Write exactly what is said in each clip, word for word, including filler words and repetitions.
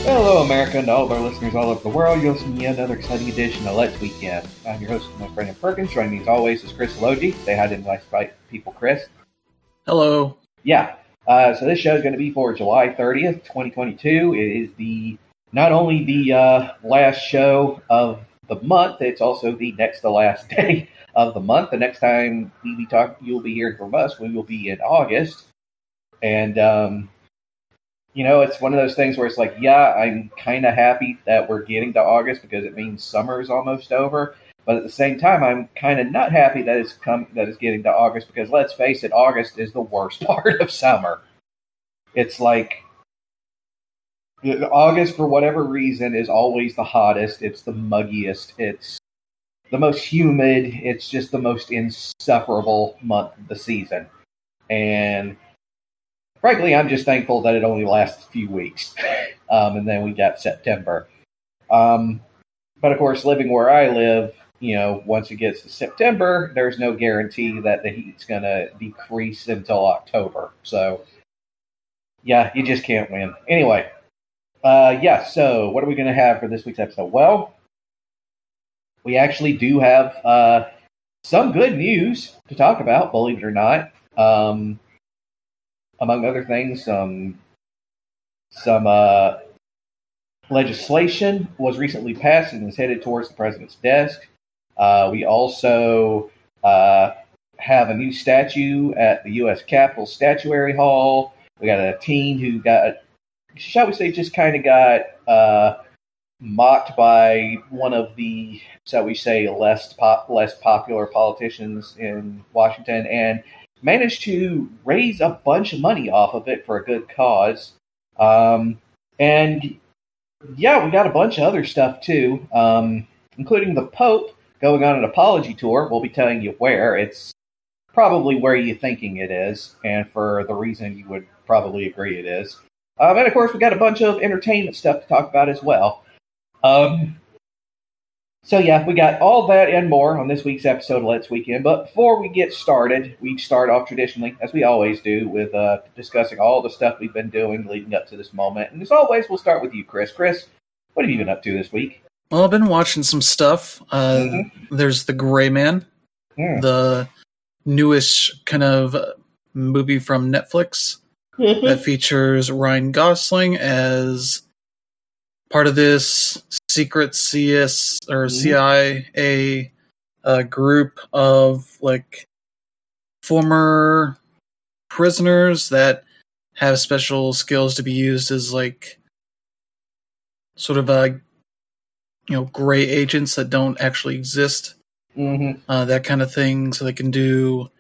Hello, America, and all of our listeners all over the world. You're listening to yet another exciting edition of Let's Weekend. I'm your host, my Brandon Perkins. Joining me as always is Chris Logie. Say hi to the nice white people, Chris. Hello. Yeah. Uh, so this show is going to be for July thirtieth, twenty twenty-two. It is the not only the uh, last show of the month, it's also the next to last day of the month. The next time we be talk, you'll be hearing from us, we will be in August. And, um, you know, it's one of those things where it's like, yeah, I'm kind of happy that we're getting to August because it means summer is almost over. But at the same time, I'm kind of not happy that it's come that it's getting to August because let's face it, August is the worst part of summer. It's like August, for whatever reason, is always the hottest. It's the muggiest. It's the most humid. It's just the most insufferable month of the season. And frankly, I'm just thankful that it only lasts a few weeks. um, and then we got September. Um, but of course, living where I live, you know, once it gets to September, there's no guarantee that the heat's going to decrease until October. So, yeah, you just can't win. Anyway, uh, yeah, so what are we going to have for this week's episode? Well, we actually do have uh, some good news to talk about, believe it or not. Um, among other things, some, some uh, legislation was recently passed and is headed towards the president's desk. Uh, we also uh, have a new statue at the U S Capitol Statuary Hall. We got a teen who got, shall we say, just kind of got uh, mocked by one of the, shall we say, less pop, less popular politicians in Washington and managed to raise a bunch of money off of it for a good cause. Um, and, yeah, we got a bunch of other stuff, too, um, including the Pope going on an apology tour. We'll be telling you where. It's probably where you're thinking it is, and for the reason you would probably agree it is. Um, and, of course, we got a bunch of entertainment stuff to talk about as well. Um, so, yeah, we got all that and more on this week's episode of Let's Weekend. But before we get started, we start off traditionally, as we always do, with uh, discussing all the stuff we've been doing leading up to this moment. And as always, we'll start with you, Chris. Chris, what have you been up to this week? Well, I've been watching some stuff. Uh, mm-hmm. There's The Gray Man, mm. the newish kind of movie from Netflix that features Ryan Gosling as part of this secret C S or mm-hmm. C I A uh, group of like former prisoners that have special skills to be used as like sort of a you know, gray agents that don't actually exist, mm-hmm. uh, that kind of thing, so they can do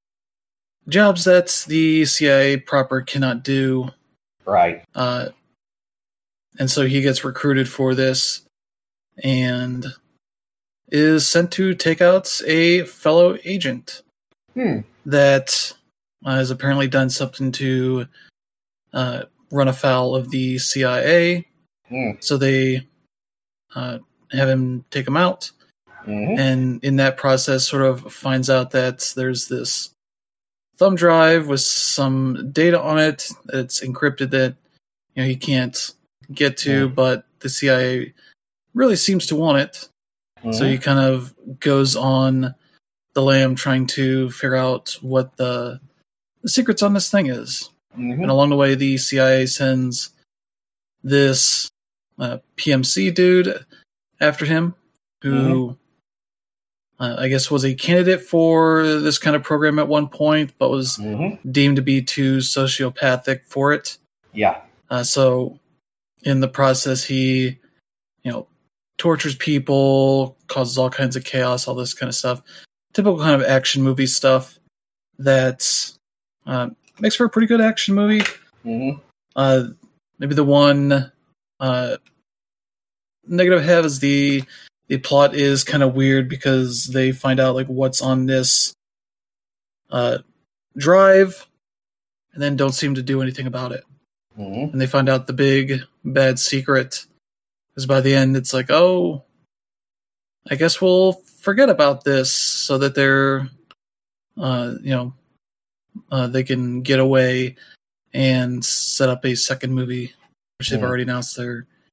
jobs that the C I A proper cannot do. Right. Uh, and so he gets recruited for this and is sent to take out a fellow agent hmm. that uh, has apparently done something to uh, run afoul of the C I A. Hmm. So they Uh, have him take him out, mm-hmm. and in that process sort of finds out that there's this thumb drive with some data on it that's encrypted that you know he can't get to, mm-hmm. but the C I A really seems to want it. Mm-hmm. So he kind of goes on the lam trying to figure out what the, the secrets on this thing is. Mm-hmm. And along the way, the C I A sends this Uh, P M C dude after him, who mm-hmm. uh, I guess was a candidate for this kind of program at one point, but was mm-hmm. deemed to be too sociopathic for it. Yeah. Uh, so in the process, he, you know, tortures people, causes all kinds of chaos, all this kind of stuff. Typical kind of action movie stuff that uh, makes for a pretty good action movie. Mm-hmm. Uh, maybe the one Uh, negative I have is the the plot is kind of weird because they find out like what's on this uh, drive and then don't seem to do anything about it. Mm-hmm. And they find out the big bad secret because by the end it's like, oh, I guess we'll forget about this so that they're, uh, you know, uh, they can get away and set up a second movie, which they've mm. already announced they're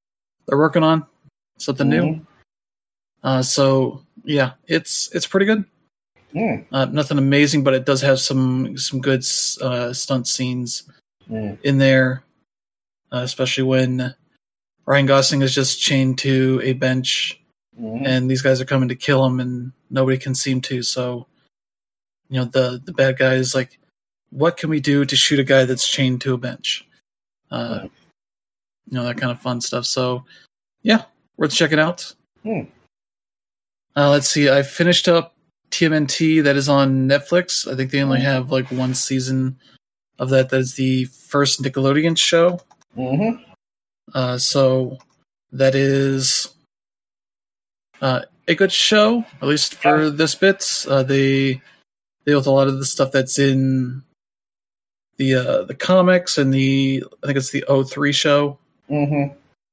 they're working on, something Mhm. new. Uh, so yeah, it's it's pretty good. Mm. Uh, nothing amazing, but it does have some some good uh, stunt scenes Mm. in there, uh, especially when Ryan Gosling is just chained to a bench, Mhm. and these guys are coming to kill him, and nobody can seem to. So, you know, the the bad guy is like, "What can we do to shoot a guy that's chained to a bench?" Uh, Mm. You know, that kind of fun stuff. So, yeah, worth checking out. Mm. Uh, let's see. I finished up T M N T that is on Netflix. I think they only Mhm. have like one season of that. That is the first Nickelodeon show. Mhm. Uh, so that is uh, a good show, at least for Yeah. this bit. Uh, they deal with a lot of the stuff that's in the uh, the comics and the I think it's the oh three show. Mhm.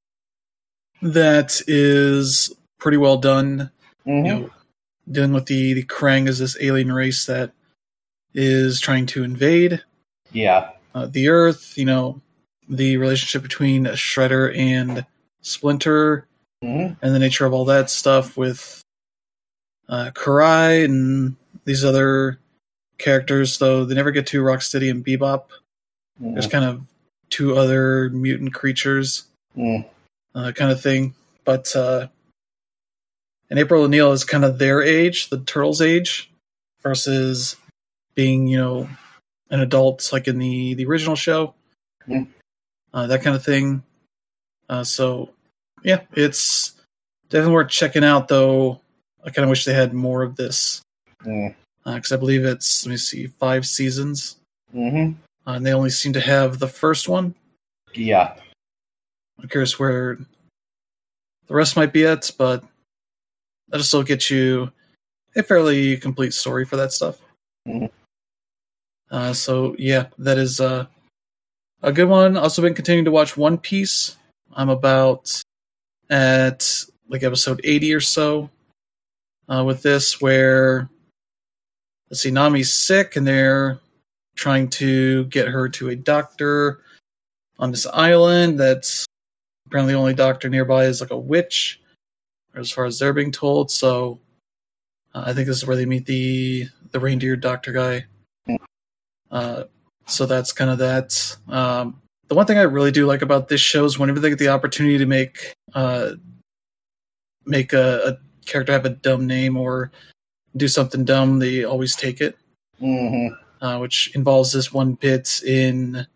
That is pretty well done. Mhm. You know, dealing with the the Krang as this alien race that is trying to invade Yeah. uh, the Earth. You know, the relationship between Shredder and Splinter, Mhm. and the nature of all that stuff with uh, Karai and these other characters. Though they never get to Rocksteady and Bebop. There's Mhm. kind of two other mutant creatures, Mm. uh, kind of thing. But uh, and April O'Neil is kind of their age, the Turtles' age, versus being, you know, an adult like in the the original show, Mm. uh, that kind of thing. Uh, so yeah, it's definitely worth checking out. Though I kind of wish they had more of this Mm. because uh, I believe it's let me see five seasons, Mhm. uh, and they only seem to have the first one. Yeah. I'm curious where the rest might be at, but that'll still get you a fairly complete story for that stuff. Mhm. Uh, so yeah, that is uh, a good one. Also been continuing to watch One Piece. I'm about at like episode eighty or so uh, with this, where let's see, Nami's sick and they're trying to get her to a doctor on this island. That's apparently the only doctor nearby is like a witch, as far as they're being told. So uh, I think this is where they meet the the reindeer doctor guy. Uh, so that's kind of that. Um, the one thing I really do like about this show is whenever they get the opportunity to make uh, make a, a character have a dumb name or do something dumb, they always take it. Mhm. Uh, which involves this one bit in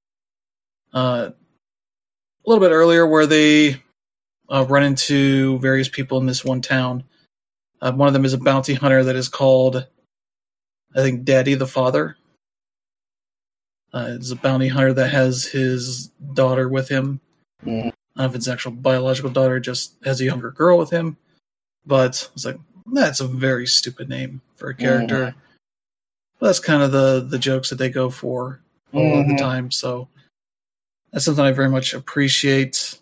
uh, a little bit earlier where they uh, run into various people in this one town. Uh, one of them is a bounty hunter that is called, I think, Daddy the Father. Uh, it's a bounty hunter that has his daughter with him. Mhm. I don't know if it's an actual biological daughter, just has a younger girl with him. But it's like, that's a very stupid name for a character. Mhm. But that's kind of the, the jokes that they go for a lot of the Mhm. time. So that's something I very much appreciate.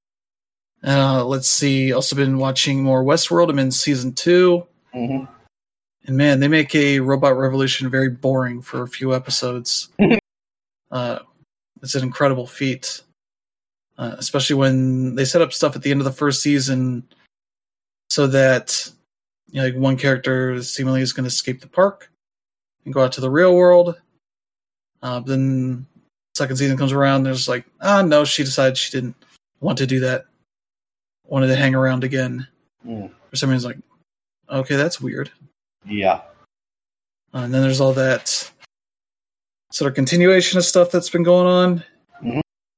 Uh, let's see. Also been watching more Westworld. I'm in season two. Mhm. And man, they make a Robot Revolution very boring for a few episodes. uh, it's an incredible feat. Uh, especially when they set up stuff at the end of the first season so that, you know, like one character seemingly is going to escape the park and go out to the real world. Uh, then second season comes around, there's like, ah, no, she decided she didn't want to do that. Wanted to hang around again. Mm. For some reason, like, okay, that's weird. Yeah. Uh, and then there's all that sort of continuation of stuff that's been going on. Mhm.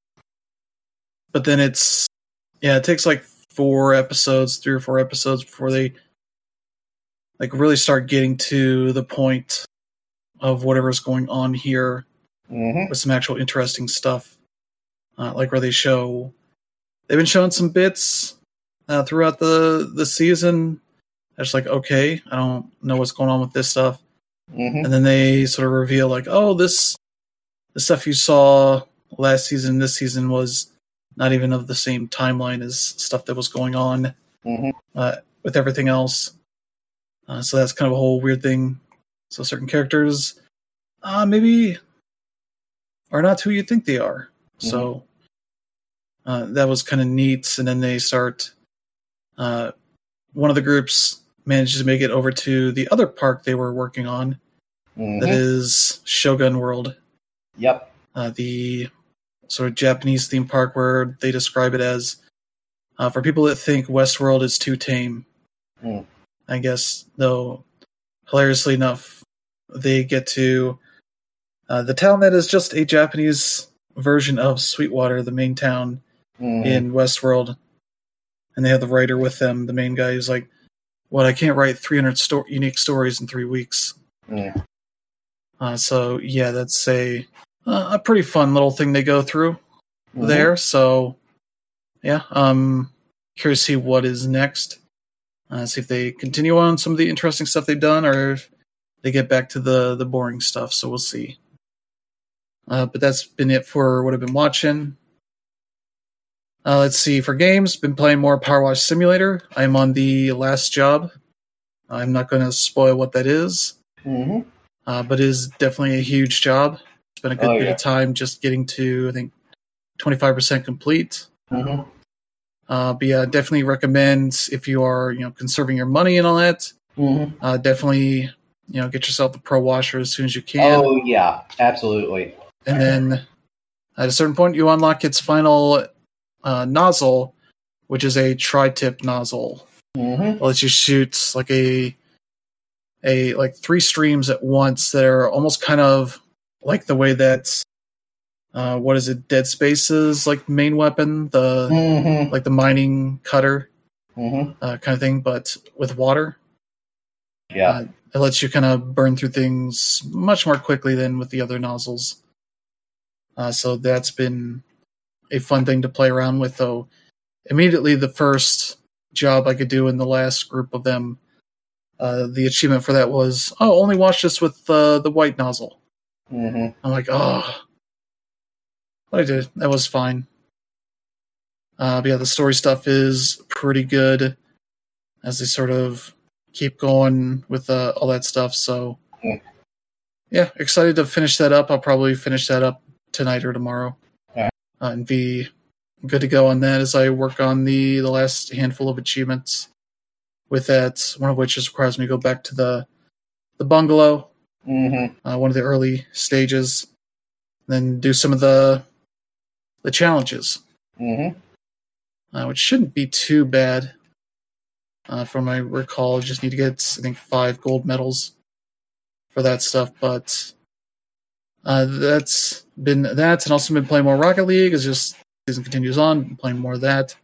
But then it's, yeah, it takes like four episodes, three or four episodes before they like really start getting to the point of whatever's going on here Mhm. with some actual interesting stuff. Uh, like where they show, they've been showing some bits uh, throughout the, the season. I was like, okay, I don't know what's going on with this stuff. Mhm. And then they sort of reveal like, oh, this the stuff you saw last season, this season was not even of the same timeline as stuff that was going on Mhm. uh, with everything else. Uh, so that's kind of a whole weird thing. So certain characters uh, maybe are not who you think they are. Mhm. So Uh, that was kind of neat. And then they start. Uh, one of the groups manages to make it over to the other park they were working on. Mm-hmm. That is Shogun World. Yep. Uh, the sort of Japanese theme park where they describe it as uh, for people that think Westworld is too tame. Mm. I guess, though, hilariously enough, they get to uh, the town that is just a Japanese version of Sweetwater, the main town mm. in Westworld. And they have the writer with them, the main guy who's like, what, I can't write three hundred sto- unique stories in three weeks. Mm. Uh, so, yeah, that's a uh, a pretty fun little thing they go through mm-hmm. there. So, yeah, um, curious to see what is next. Uh, see if they continue on some of the interesting stuff they've done or if they get back to the, the boring stuff. So we'll see. Uh, but that's been it for what I've been watching. Uh, let's see. For games, been playing more Power Wash Simulator. I'm on the last job. I'm not going to spoil what that is. Mm-hmm. Uh, but it is definitely a huge job. It's been a good oh, bit yeah. of time just getting to, I think, twenty-five percent complete. Mm-hmm. Uh, but yeah, definitely recommend if you are, you know, conserving your money and all that. Mm-hmm. Uh, definitely, you know, get yourself the Pro Washer as soon as you can. Oh yeah, absolutely. And then at a certain point, you unlock its final uh, nozzle, which is a tri-tip nozzle. Mm-hmm. It lets you shoot like a a like three streams at once that are almost kind of like the way that. Uh, what is it? Dead Space's like main weapon, the mm-hmm. like the mining cutter mm-hmm. uh, kind of thing, but with water. Yeah, uh, it lets you kind of burn through things much more quickly than with the other nozzles. Uh, so that's been a fun thing to play around with. Though, immediately the first job I could do in the last group of them, uh, the achievement for that was, oh, only wash this with uh, the white nozzle. Mm-hmm. I'm like, oh. But I did. That was fine. Uh, but yeah, the story stuff is pretty good as they sort of keep going with uh, all that stuff. So, yeah, excited to finish that up. I'll probably finish that up tonight or tomorrow. Yeah. Uh, and be good to go on that as I work on the, the last handful of achievements with that, one of which just requires me to go back to the, the bungalow, mm-hmm. uh, one of the early stages, then do some of the the challenges, mm-hmm. uh, which shouldn't be too bad. Uh, from my recall, just need to get, I think, five gold medals for that stuff. But uh, that's been that, and also been playing more Rocket League. As just season continues on, been playing more of that.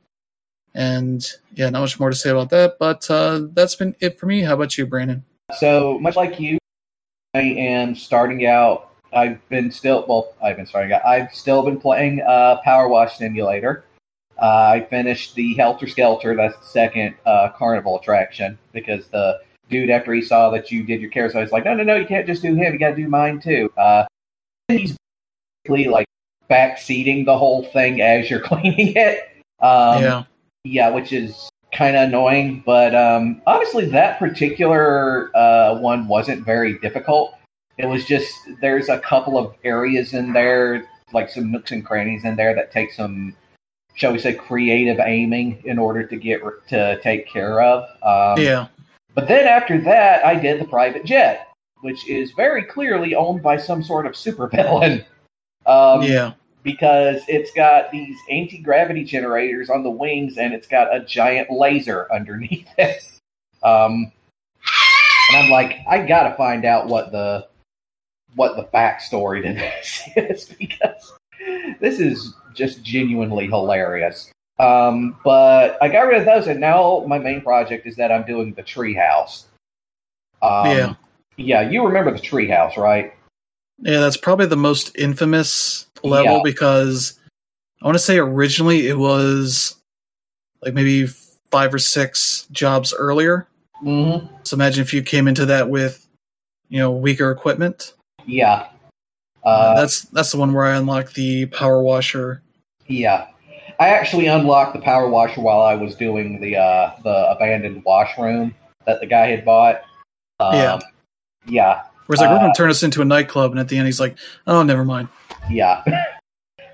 And yeah, not much more to say about that. But uh, that's been it for me. How about you, Brandon? So much like you, I am starting out. I've been still, well, I've been starting out. I've still been playing uh, Power Wash Simulator. Uh, I finished the Helter Skelter, that's the second uh, carnival attraction, because the dude, after he saw that you did your carousel, he's like, no, no, no, you can't just do him, you gotta do mine too. Uh, he's basically like backseating the whole thing as you're cleaning it. Um, yeah. Yeah, which is kind of annoying, but um, honestly, that particular uh, one wasn't very difficult. It was just, there's a couple of areas in there, like some nooks and crannies in there that take some, shall we say, creative aiming in order to get to take care of. Um, yeah. But then after that, I did the private jet, which is very clearly owned by some sort of supervillain. Um, yeah. Because it's got these anti-gravity generators on the wings, and it's got a giant laser underneath it. Um, and I'm like, I gotta find out what the what the backstory to this is, because this is just genuinely hilarious. Um, but I got rid of those, and now my main project is that I'm doing the treehouse. Um, yeah. Yeah, you remember the treehouse, right? Yeah, that's probably the most infamous level yeah. because I want to say originally it was like maybe five or six jobs earlier. Mm-hmm. So imagine if you came into that with, you know, weaker equipment. Yeah. Uh, uh, that's that's the one where I unlocked the power washer. Yeah. I actually unlocked the power washer while I was doing the uh, the abandoned washroom that the guy had bought. Um, yeah. Yeah. Whereas like, uh, we're going to turn us into a nightclub, and at the end he's like, oh, never mind. Yeah.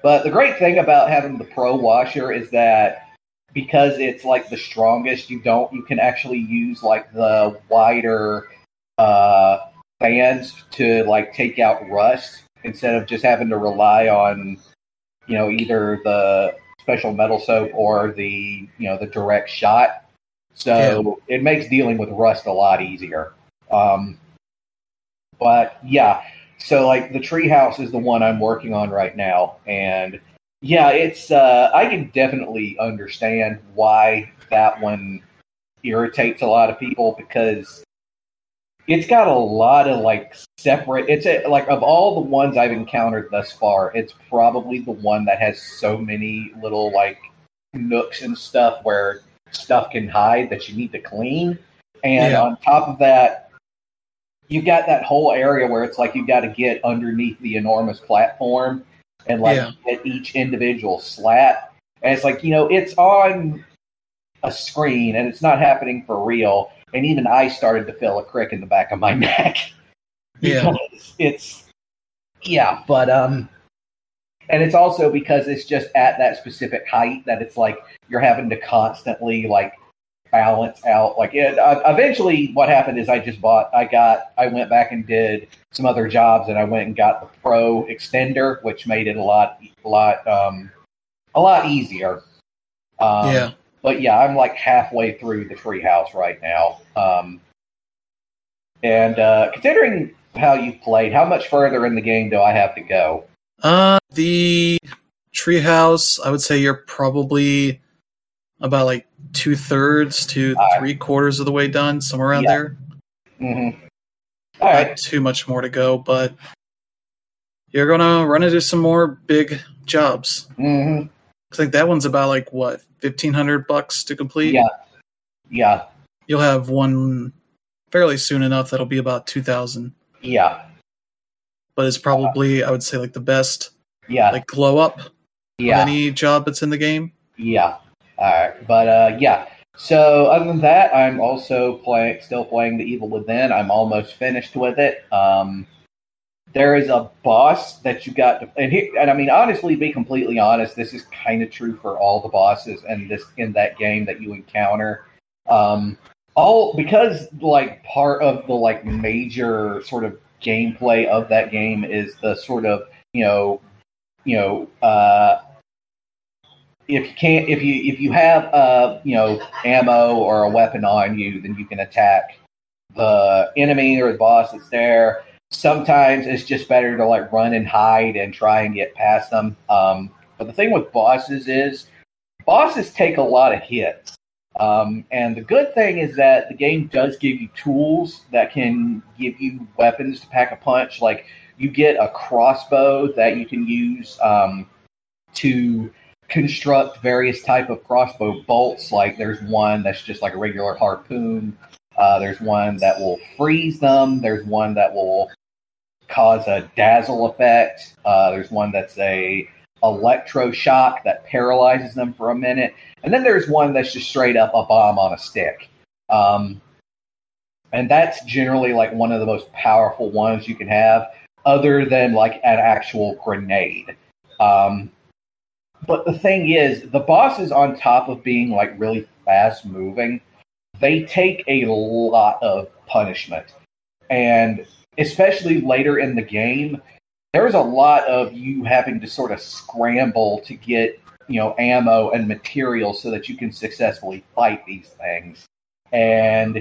But the great thing about having the Pro washer is that because it's like the strongest, you don't you can actually use like the wider uh, fans to like take out rust instead of just having to rely on, you know, either the special metal soap or the, you know, the direct shot. So yeah. It makes dealing with rust a lot easier. Um, but yeah, so like the treehouse is the one I'm working on right now, and yeah, it's uh, I can definitely understand why that one irritates a lot of people because it's got a lot of like separate. It's a, like of all the ones I've encountered thus far, it's probably the one that has so many little like nooks and stuff where stuff can hide that you need to clean. And yeah. on top of that, you've got that whole area where it's like you've got to get underneath the enormous platform and like yeah. get each individual slat. And it's like, you know, it's on a screen and it's not happening for real. And even I started to feel a crick in the back of my neck. Yeah. It's, yeah, but, um, and it's also because it's just at that specific height that it's like you're having to constantly like balance out. Like it, uh, eventually what happened is I just bought, I got, I went back and did some other jobs and I went and got the Pro extender, which made it a lot, a lot, um, a lot easier. Um, yeah. But yeah, I'm like halfway through the treehouse right now. Um, and uh, considering how you've played, how much further in the game do I have to go? Uh, the treehouse, I would say you're probably about like two thirds to uh, three quarters of the way done, somewhere around yeah. there. Mm-hmm. All right. Not too much more to go, but you're gonna run into some more big jobs. Mm-hmm. I think that one's about like what, fifteen hundred bucks to complete. Yeah, yeah. You'll have one fairly soon enough that'll be about two thousand. Yeah. But it's probably, uh, I would say, like the best, yeah, like glow up yeah. of any job that's in the game. Yeah. All right. But uh, yeah. So other than that, I'm also playing, still playing The Evil Within. I'm almost finished with it. Um, there is a boss that you got to, and here, and I mean, honestly, be completely honest, this is kind of true for all the bosses in this in that game that you encounter. Um, all because like part of the like major sort of gameplay of that game is the sort of, you know, you know, uh, if you can't, if you if you have uh, you know, ammo or a weapon on you, then you can attack the enemy or the boss that's there. Sometimes it's just better to like run and hide and try and get past them. Um, but the thing with bosses is bosses take a lot of hits. Um, and the good thing is that the game does give you tools that can give you weapons to pack a punch. Like you get a crossbow that you can use um, to construct various type of crossbow bolts. Like there's one that's just like a regular harpoon. Uh, there's one that will freeze them. There's one that will cause a dazzle effect. Uh, there's one that's a electroshock that paralyzes them for a minute. And then there's one that's just straight up a bomb on a stick. Um, and that's generally like one of the most powerful ones you can have, other than like an actual grenade. Um, but the thing is, the bosses, on top of being like really fast moving, they take a lot of punishment. And especially later in the game, there's a lot of you having to sort of scramble to get, you know, ammo and materials so that you can successfully fight these things. And,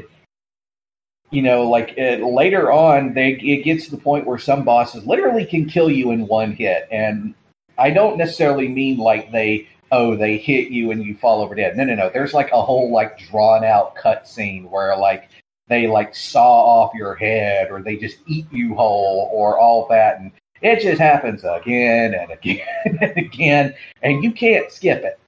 you know, like it, later on, they it gets to the point where some bosses literally can kill you in one hit. And I don't necessarily mean like they, oh, they hit you and you fall over dead. No, no, no. There's like a whole like drawn out cutscene where like they like saw off your head or they just eat you whole or all that. And it just happens again and again and again, and you can't skip it.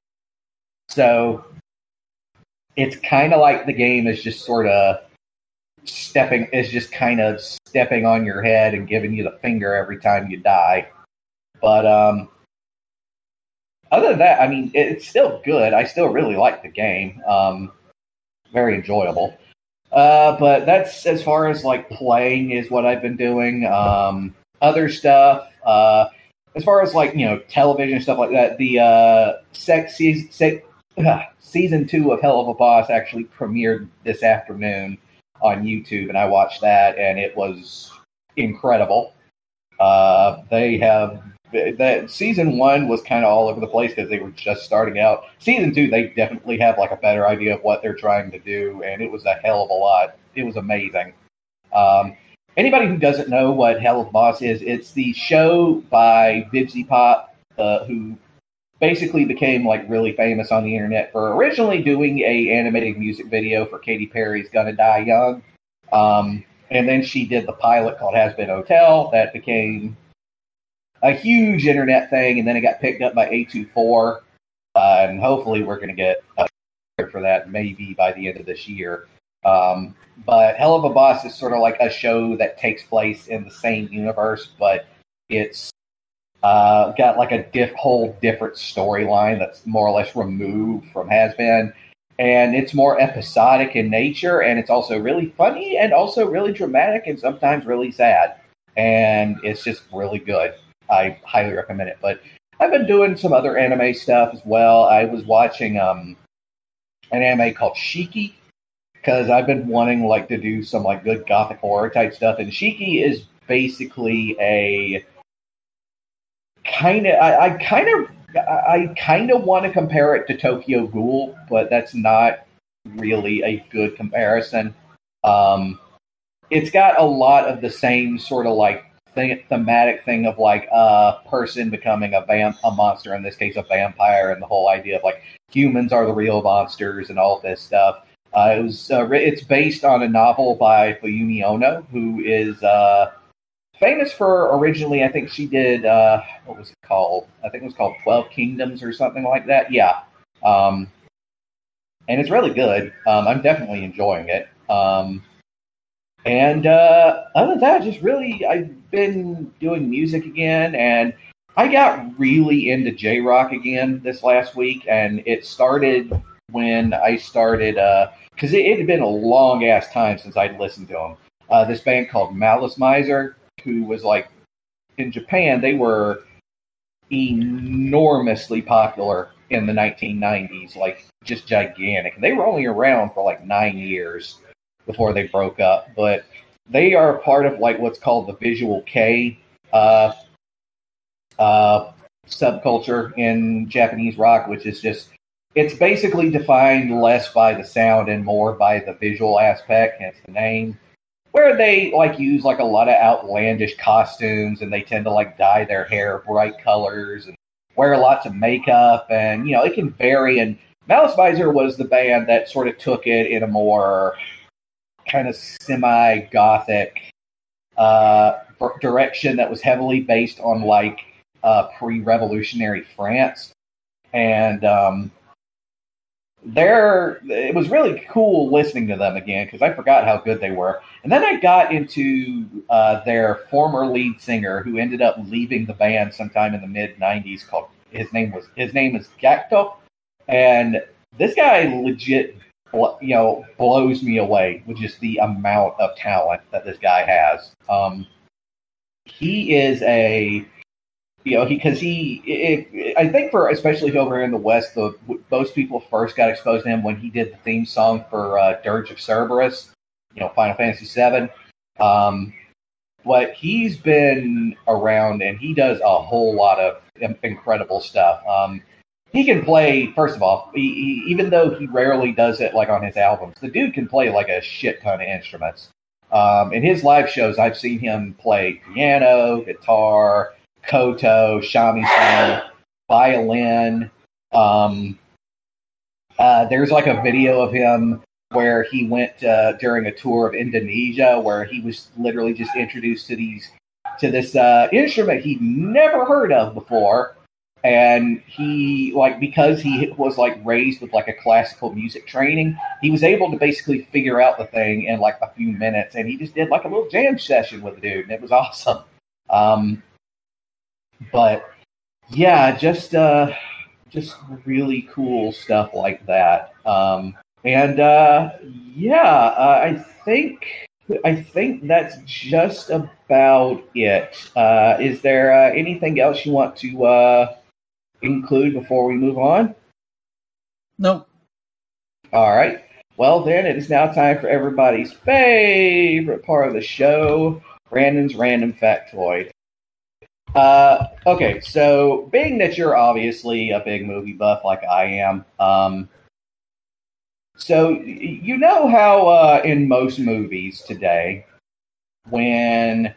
So it's kind of like the game is just sort of stepping, is just kind of stepping on your head and giving you the finger every time you die. But um, other than that, I mean, it's still good. I still really like the game. Um, very enjoyable. Uh, but that's as far as like playing is what I've been doing. Um, Other stuff, uh, as far as like you know television and stuff like that, the uh, sex season, sex, uh, season two of Hell of a Boss actually premiered this afternoon on YouTube, and I watched that, and it was incredible. Uh, they have that season one was kind of all over the place because they were just starting out. Season two, they definitely have like a better idea of what they're trying to do, and it was a hell of a lot. It was amazing. Um, anybody who doesn't know what Hell of a Boss is, it's the show by Vibsy Pop, uh, who basically became like really famous on the internet for originally doing a animated music video for Katy Perry's "Gonna Die Young," um, and then she did the pilot called "Has Been Hotel" that became a huge internet thing, and then it got picked up by A twenty-four, uh, and hopefully we're going to get a for that maybe by the end of this year. Um, but Hell of a Boss is sort of like a show that takes place in the same universe, but it's uh, got like a diff- whole different storyline that's more or less removed from Has Been, and it's more episodic in nature, and it's also really funny and also really dramatic and sometimes really sad, and it's just really good. I highly recommend it. But I've been doing some other anime stuff as well. I was watching um, an anime called Shiki because I've been wanting like to do some like good gothic horror type stuff. And Shiki is basically a kind of I, I kind of I kind of want to compare it to Tokyo Ghoul, but that's not really a good comparison. Um, it's got a lot of the same sort of like Thing, thematic thing of like a person becoming a vamp, a monster, in this case a vampire, and the whole idea of like humans are the real monsters and all this stuff. Uh, it was uh, it's based on a novel by Fuyumi Ono, who is uh, famous for originally, I think she did uh, what was it called? I think it was called Twelve Kingdoms or something like that. Yeah, um, and it's really good. Um, I'm definitely enjoying it. Um, And uh, other than that, just really, I've been doing music again, and I got really into J-Rock again this last week, and it started when I started, because uh, it, it had been a long-ass time since I'd listened to them. Uh, this band called Malice Miser, who was like, in Japan, they were enormously popular in the nineteen nineties, like just gigantic. And they were only around for like nine years before they broke up, but they are a part of like what's called the Visual Kei uh, uh, subculture in Japanese rock, which is just, it's basically defined less by the sound and more by the visual aspect, hence the name, where they like use like a lot of outlandish costumes, and they tend to like dye their hair bright colors and wear lots of makeup, and you know, it can vary. And Malice Miser was the band that sort of took it in a more kind of semi-gothic uh, direction that was heavily based on like uh, pre-revolutionary France, and um, there it was really cool listening to them again because I forgot how good they were. And then I got into uh, their former lead singer, who ended up leaving the band sometime in the mid nineties. Called his name was his name is Gakto, and this guy legit, you know, blows me away with just the amount of talent that this guy has. Um, he is a, you know, because he, he I think for, especially over here in the West, the, most people first got exposed to him when he did the theme song for uh, Dirge of Cerberus, you know, Final Fantasy seven. Um, but he's been around, and he does a whole lot of incredible stuff. Um, He can play, first of all, he, he, even though he rarely does it like on his albums, the dude can play like a shit ton of instruments. Um, in his live shows, I've seen him play piano, guitar, koto, shamisen, violin. Um, uh, there's like a video of him where he went uh, during a tour of Indonesia, where he was literally just introduced to these to this uh, instrument he'd never heard of before. And he, like, because he was, like, raised with, like, a classical music training, he was able to basically figure out the thing in, like, a few minutes. And he just did, like, a little jam session with the dude, and it was awesome. Um, but, yeah, just, uh, just really cool stuff like that. Um, and, uh, yeah, uh, I think I think that's just about it. Uh, is there uh, anything else you want to uh, include before we move on? Nope. All right. Well, then it is now time for everybody's favorite part of the show, Brandon's Random Factoid. Uh, okay, so being that you're obviously a big movie buff like I am, um, so you know how uh, in most movies today, when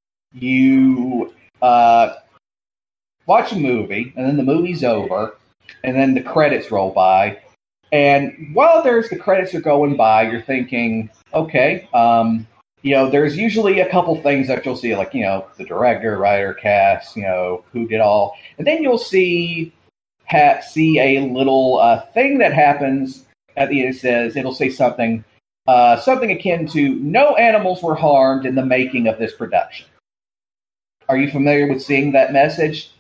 you uh, watch a movie and then the movie's over and then the credits roll by, and while there's the credits are going by, you're thinking, okay, um, you know, there's usually a couple things that you'll see, like, you know, the director, writer, cast, you know, who did all, and then you'll see ha- see a little uh, thing that happens at the end. It says it'll say something uh, something akin to "No animals were harmed in the making of this production." Are you familiar with seeing that message?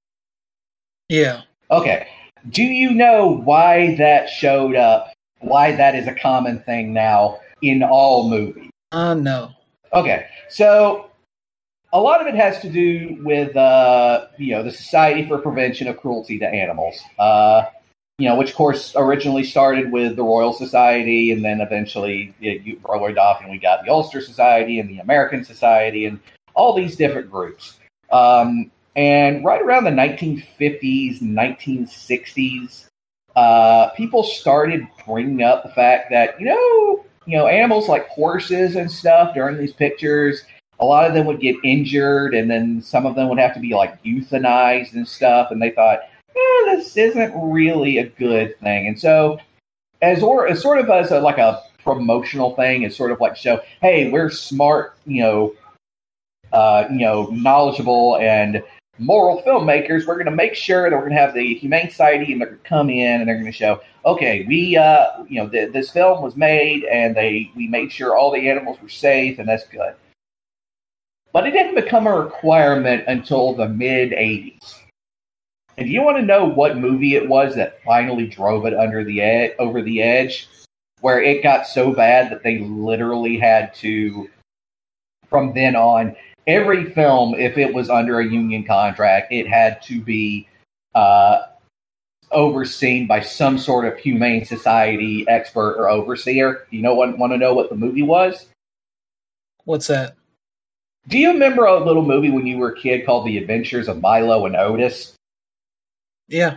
Yeah. Okay. Do you know why that showed up? Why that is a common thing now in all movies? Uh, no. Okay. So a lot of it has to do with, uh, you know, the Society for Prevention of Cruelty to Animals, uh, you know, which, of course, originally started with the Royal Society, and then eventually it rolled off, and we got the Ulster Society and the American Society and all these different groups. Um, and right around the nineteen fifties, nineteen sixties, uh, people started bringing up the fact that, you know, you know, animals like horses and stuff during these pictures, a lot of them would get injured, and then some of them would have to be like euthanized and stuff. And they thought, eh, this isn't really a good thing. And so, as or as sort of as a, like a promotional thing, it's sort of like show, hey, we're smart, you know, uh, you know, knowledgeable and moral filmmakers. We're going to make sure that we're going to have the Humane Society, and they're going to come in and they're going to show, okay, we, uh, you know, th- this film was made, and they we made sure all the animals were safe, and that's good. But it didn't become a requirement until the mid eighties. And do you want to know what movie it was that finally drove it under the ed- over the edge, where it got so bad that they literally had to, from then on, every film, if it was under a union contract, it had to be uh, overseen by some sort of Humane Society expert or overseer. Do you know what, want to know what the movie was? What's that? Do you remember a little movie when you were a kid called The Adventures of Milo and Otis? Yeah.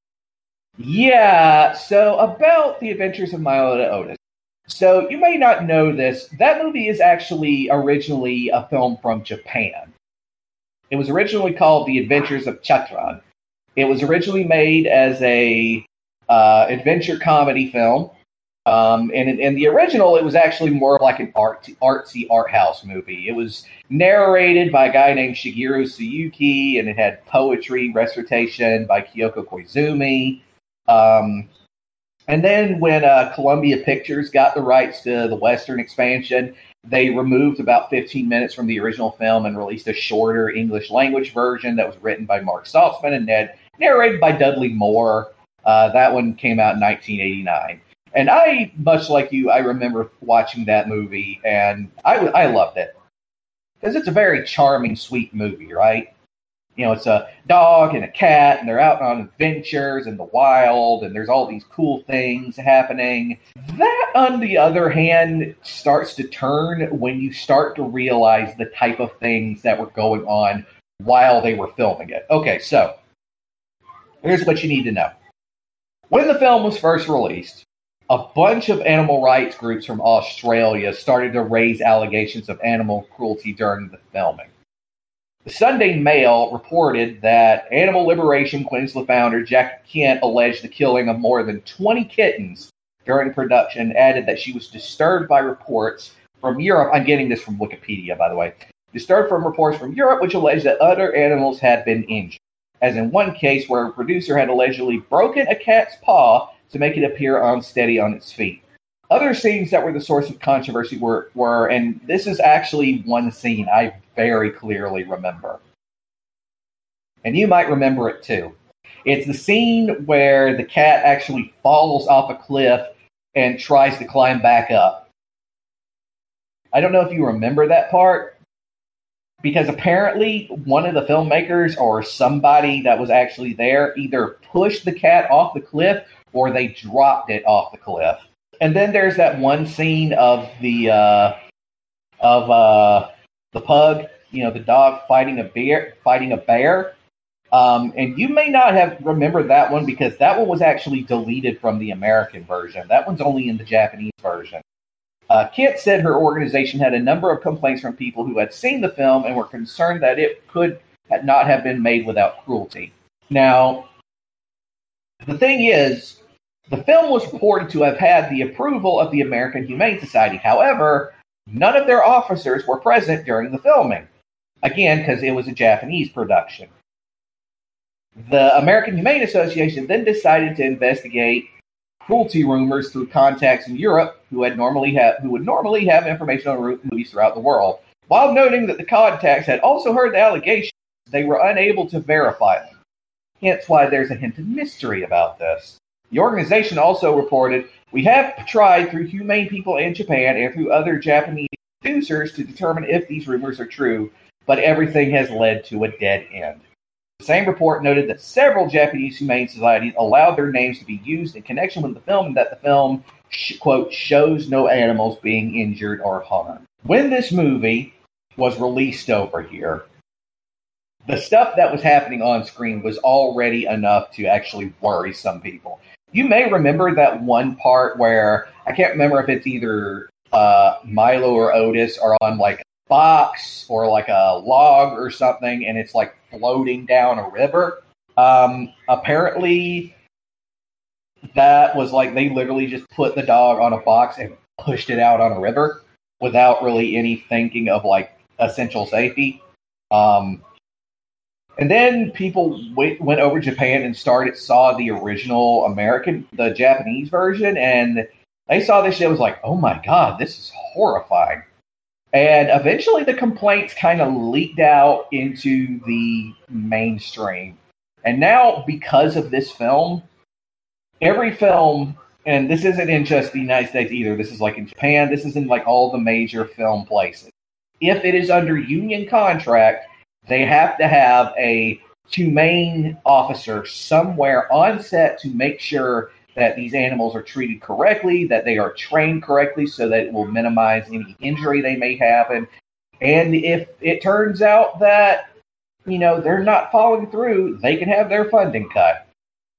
Yeah, so about The Adventures of Milo and Otis. So you may not know this. That movie is actually originally a film from Japan. It was originally called The Adventures of Chatran. It was originally made as a uh, adventure comedy film. Um, and in, in the original, it was actually more like an art, artsy art house movie. It was narrated by a guy named Shigeru Suyuki, and it had poetry recitation by Kyoko Koizumi. Um, and then when uh, Columbia Pictures got the rights to the Western expansion, they removed about fifteen minutes from the original film and released a shorter English language version that was written by Mark Saltzman and Ned, narrated by Dudley Moore. Uh, that one came out in nineteen eighty-nine. And I, much like you, I remember watching that movie, and I, I loved it. Because it's a very charming, sweet movie, right? You know, it's a dog and a cat, and they're out on adventures in the wild, and there's all these cool things happening. That, on the other hand, starts to turn when you start to realize the type of things that were going on while they were filming it. Okay, so, here's what you need to know. When the film was first released, a bunch of animal rights groups from Australia started to raise allegations of animal cruelty during the filming. The Sunday Mail reported that Animal Liberation Queensland founder Jackie Kent alleged the killing of more than twenty kittens during production, and added that she was disturbed by reports from Europe. I'm getting this from Wikipedia, by the way. Disturbed from reports from Europe which alleged that other animals had been injured, as in one case where a producer had allegedly broken a cat's paw to make it appear unsteady on its feet. Other scenes that were the source of controversy were, were, and this is actually one scene I very clearly remember. And you might remember it too. It's the scene where the cat actually falls off a cliff and tries to climb back up. I don't know if you remember that part, because apparently one of the filmmakers or somebody that was actually there either pushed the cat off the cliff or they dropped it off the cliff. And then there's that one scene of the uh, of uh, the pug, you know, the dog fighting a bear, fighting a bear. Um, and you may not have remembered that one because that one was actually deleted from the American version. That one's only in the Japanese version. Uh, Kent said her organization had a number of complaints from people who had seen the film and were concerned that it could not have been made without cruelty. Now, the thing is, the film was reported to have had the approval of the American Humane Society. However, none of their officers were present during the filming. Again, because it was a Japanese production. The American Humane Association then decided to investigate cruelty rumors through contacts in Europe who had normally have who would normally have information on movies throughout the world. While noting that the contacts had also heard the allegations, they were unable to verify them. Hence why there's a hint of mystery about this. The organization also reported, "We have tried through humane people in Japan and through other Japanese producers to determine if these rumors are true, but everything has led to a dead end." The same report noted that several Japanese humane societies allowed their names to be used in connection with the film and that the film, sh- quote, shows no animals being injured or harmed. When this movie was released over here, the stuff that was happening on screen was already enough to actually worry some people. You may remember that one part where, I can't remember if it's either uh, Milo or Otis are on like a box or like a log or something, and it's like floating down a river. Um, apparently, that was like they literally just put the dog on a box and pushed it out on a river without really any thinking of like essential safety. Um, and then people went, went over to Japan and started saw the original American, the Japanese version, and they saw this shit. Was like, oh my god, this is horrifying. And eventually the complaints kind of leaked out into the mainstream. And now, because of this film, every film, and this isn't in just the United States either, this is like in Japan, this is in like all the major film places. If it is under union contract, they have to have a humane officer somewhere on set to make sure that these animals are treated correctly, that they are trained correctly so that it will minimize any injury they may have. And, and if it turns out that, you know, they're not following through, they can have their funding cut.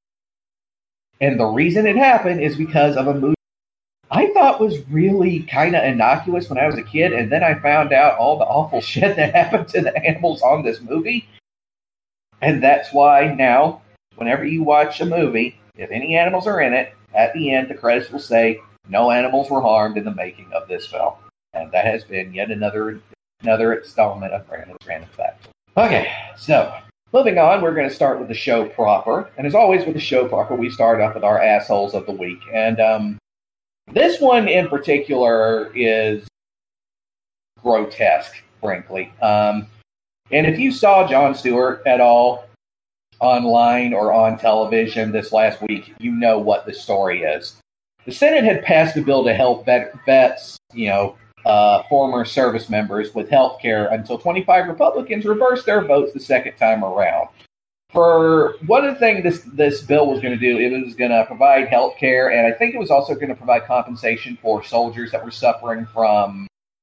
And the reason it happened is because of a movie I thought was really kind of innocuous when I was a kid, and then I found out all the awful shit that happened to the animals on this movie. And that's why now, whenever you watch a movie, if any animals are in it, at the end, the credits will say, no animals were harmed in the making of this film. And that has been yet another another installment of Brandon's Random Facts. Okay, so, moving on, we're going to start with the show proper. And as always with the show proper, we start off with our assholes of the week. And um, this one in particular is grotesque, frankly. Um, and if you saw Jon Stewart at all online or on television this last week, you know what the story is. The Senate had passed a bill to help vet, vets, you know, uh, former service members with health care until twenty-five Republicans reversed their votes the second time around. For one of the things this, this bill was going to do, it was going to provide health care, and I think it was also going to provide compensation for soldiers that were suffering from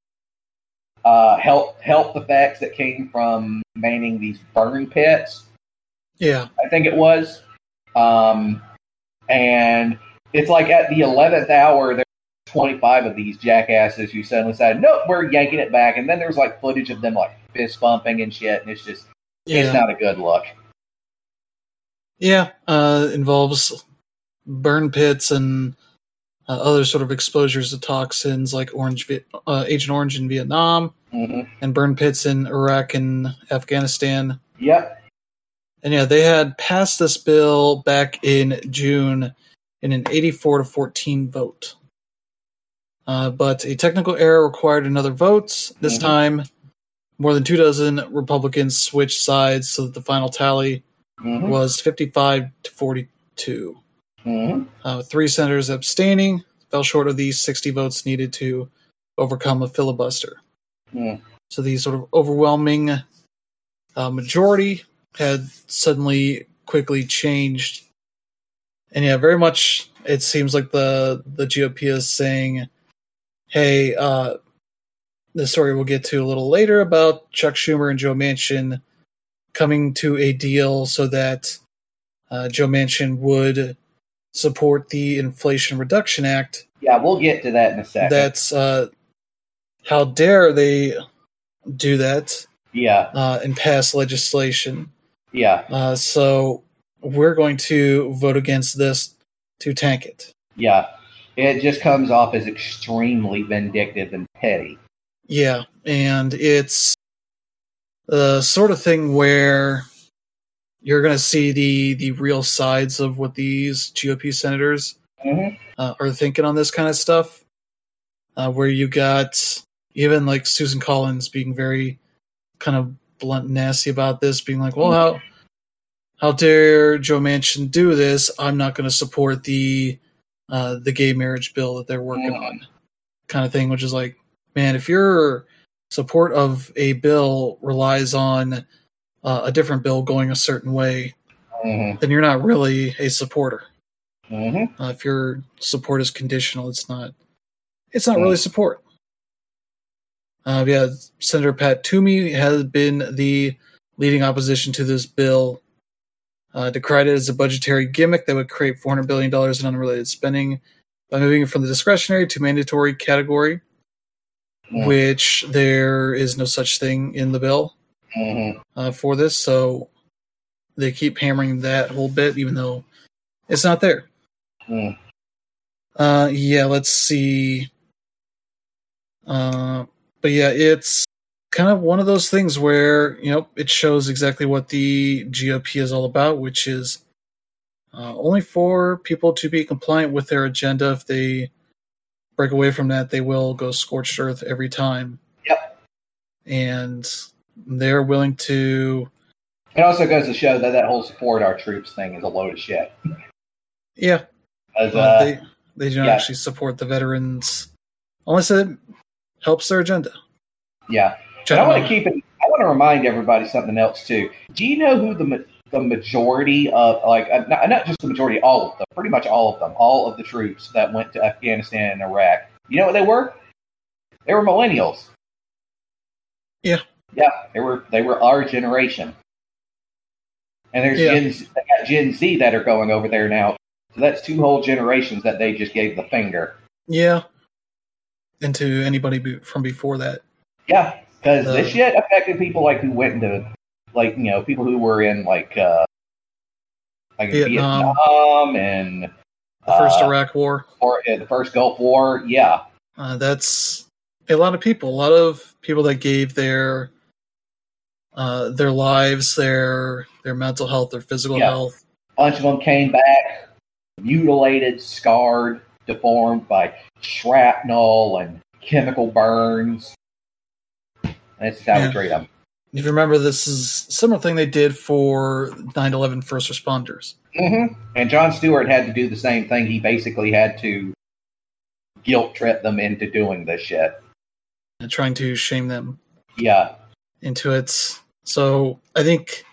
uh, health, health effects that came from manning these burn pits. Yeah. I think it was. Um, and it's like at the eleventh hour, there's twenty-five of these jackasses who suddenly decided, nope, we're yanking it back. And then there's like footage of them like fist bumping and shit. And it's just, yeah. It's not a good look. Yeah. Uh, involves burn pits and uh, other sort of exposures to toxins like Orange, uh, Agent Orange in Vietnam, mm-hmm. and burn pits in Iraq and Afghanistan. Yep. And yeah, they had passed this bill back in June in an eighty-four to fourteen vote. Uh, but a technical error required another vote. This mm-hmm. time, more than two dozen Republicans switched sides so that the final tally mm-hmm. was fifty-five to forty-two. Mm-hmm. Uh, three senators abstaining, fell short of the sixty votes needed to overcome a filibuster. Mm. So the sort of overwhelming uh, majority had suddenly quickly changed. And yeah, very much it seems like the, the G O P is saying, hey, uh, the story we'll get to a little later about Chuck Schumer and Joe Manchin coming to a deal so that uh, Joe Manchin would support the Inflation Reduction Act. Yeah, we'll get to that in a second. That's uh, how dare they do that? Yeah, uh, and pass legislation. yeah, Uh, so we're going to vote against this to tank it. yeah. It just comes off as extremely vindictive and petty. Yeah, and it's the sort of thing where you're going to see the, the real sides of what these G O P senators Mm-hmm. uh, are thinking on this kind of stuff. Uh, where you got even like Susan Collins being very kind of blunt and nasty about this, being like, well, how how dare Joe Manchin do this? I'm not going to support the uh, the gay marriage bill that they're working Mm. on, kind of thing, which is like, man, if your support of a bill relies on uh, a different bill going a certain way, Mm-hmm. then you're not really a supporter. Mm-hmm. Uh, if your support is conditional, it's not it's not Mm. really support. Uh, yeah, Senator Pat Toomey has been the leading opposition to this bill, uh, decried it as a budgetary gimmick that would create four hundred billion dollars in unrelated spending by moving it from the discretionary to mandatory category, Mm. which there is no such thing in the bill Mm-hmm. uh, for this. So they keep hammering that whole bit, even though it's not there. Mm. Uh, yeah, let's see. Uh, but yeah, it's kind of one of those things where, you know, it shows exactly what the G O P is all about, which is uh, only for people to be compliant with their agenda. If they break away from that, they will go scorched earth every time. Yep. And they're willing to... It also goes to show that that whole support our troops thing is a load of shit. Yeah. As, Uh, uh, they, they don't yeah. actually support the veterans unless it helps their agenda. Yeah. Which And I don't want know. to keep it. I want to remind everybody something else too. Do you know who the ma- the majority of, like, uh, not, not just the majority, all of them, pretty much all of them, all of the troops that went to Afghanistan and Iraq? You know what they were? They were millennials. Yeah. Yeah, they were. They were our generation. And there's Yeah. Gen, Z, they got Gen Z that are going over there now. So that's two whole generations that they just gave the finger. Yeah. And to anybody be- from before that. Yeah, because Uh, this shit affected people like who went into, like, you know, people who were in like, uh, like in Vietnam. Vietnam and The first uh, Iraq War. or uh, the first Gulf War. Yeah, Uh, that's a lot of people. A lot of people that gave their uh, their lives, their their mental health, their physical Yeah. health. a bunch of them came back mutilated, scarred, deformed by shrapnel and chemical burns. And this is how Yeah. we treat them. If you remember, this is a similar thing they did for nine eleven first responders. Mm-hmm. And Jon Stewart had to do the same thing. He basically had to guilt trip them into doing this shit. And trying to shame them Yeah. into it. So I think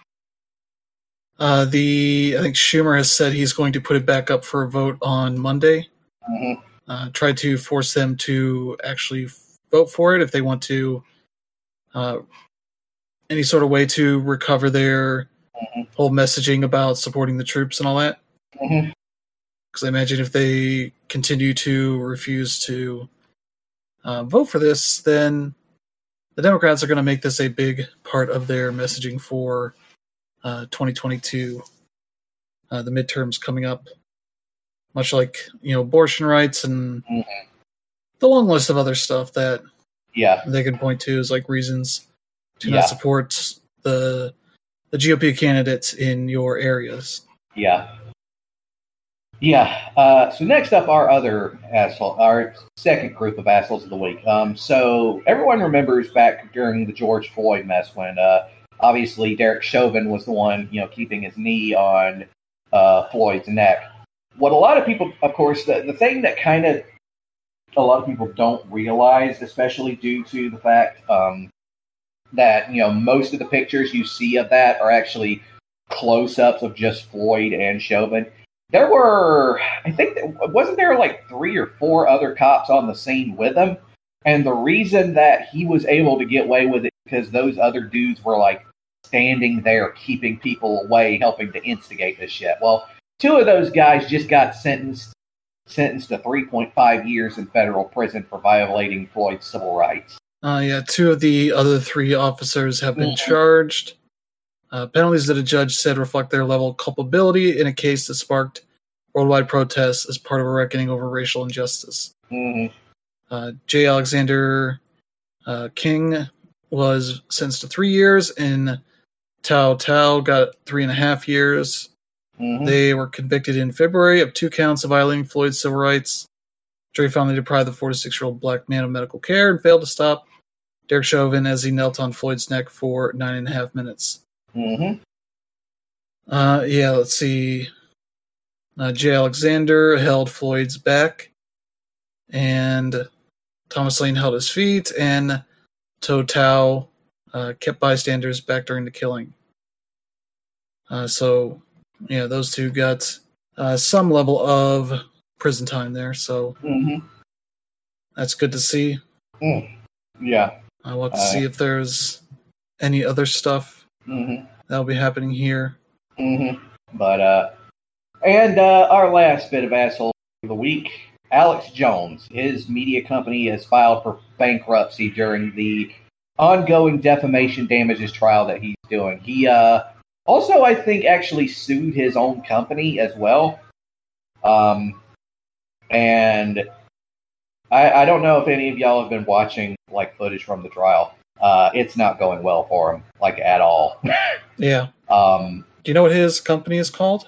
uh, the I think Schumer has said he's going to put it back up for a vote on Monday. Mm-hmm. Uh, try to force them to actually vote for it if they want to. Uh, any sort of way to recover their Mhm. whole messaging about supporting the troops and all that. Mm-hmm. Because I imagine if they continue to refuse to uh, vote for this, then the Democrats are going to make this a big part of their messaging for uh, twenty twenty-two, uh, the midterms coming up. Much like, you know, abortion rights and Mhm. the long list of other stuff that Yeah. they can point to as like reasons to Yeah. not support the the G O P candidates in your areas. Yeah. Yeah. Uh, so next up, our other asshole, our second group of assholes of the week. Um, so everyone remembers back during the George Floyd mess when, uh, obviously Derek Chauvin was the one, you know, keeping his knee on uh, Floyd's neck. What a lot of people, of course, the, the thing that kind of a lot of people don't realize, especially due to the fact um, that, you know, most of the pictures you see of that are actually close-ups of just Floyd and Chauvin. There were, I think, wasn't there like three or four other cops on the scene with him? And the reason that he was able to get away with it because those other dudes were like standing there, keeping people away, helping to instigate this shit. Well, two of those guys just got sentenced sentenced to three point five years in federal prison for violating Floyd's civil rights. Uh, yeah, two of the other three officers have been mm-hmm. charged. Uh, penalties that a judge said reflect their level of culpability in a case that sparked worldwide protests as part of a reckoning over racial injustice. Mm-hmm. Uh, J. Alexander uh, King was sentenced to three years, and Tao Tao got three and a half years. Mm-hmm. They were convicted in February of two counts of violating Floyd's civil rights. Jury found they deprived the forty-six-year-old black man of medical care and failed to stop Derek Chauvin as he knelt on Floyd's neck for nine and a half minutes. Mm-hmm. Uh, yeah, let's see. Uh, Jay Alexander held Floyd's back, and Thomas Lane held his feet, and Toh Tao uh, kept bystanders back during the killing. Uh, so, yeah, those two got uh, some level of prison time there, so mm-hmm. that's good to see. Mm. Yeah. I want to uh, see if there's any other stuff mm-hmm. that'll be happening here. Mm-hmm. But, uh, and uh, our last bit of asshole of the week, Alex Jones. His media company has filed for bankruptcy during the ongoing defamation damages trial that he's doing. He uh, also, I think, actually sued his own company as well. Um, and I, I don't know if any of y'all have been watching like footage from the trial. Uh, it's not going well for him, like at all. Yeah. Um, Do you know what his company is called?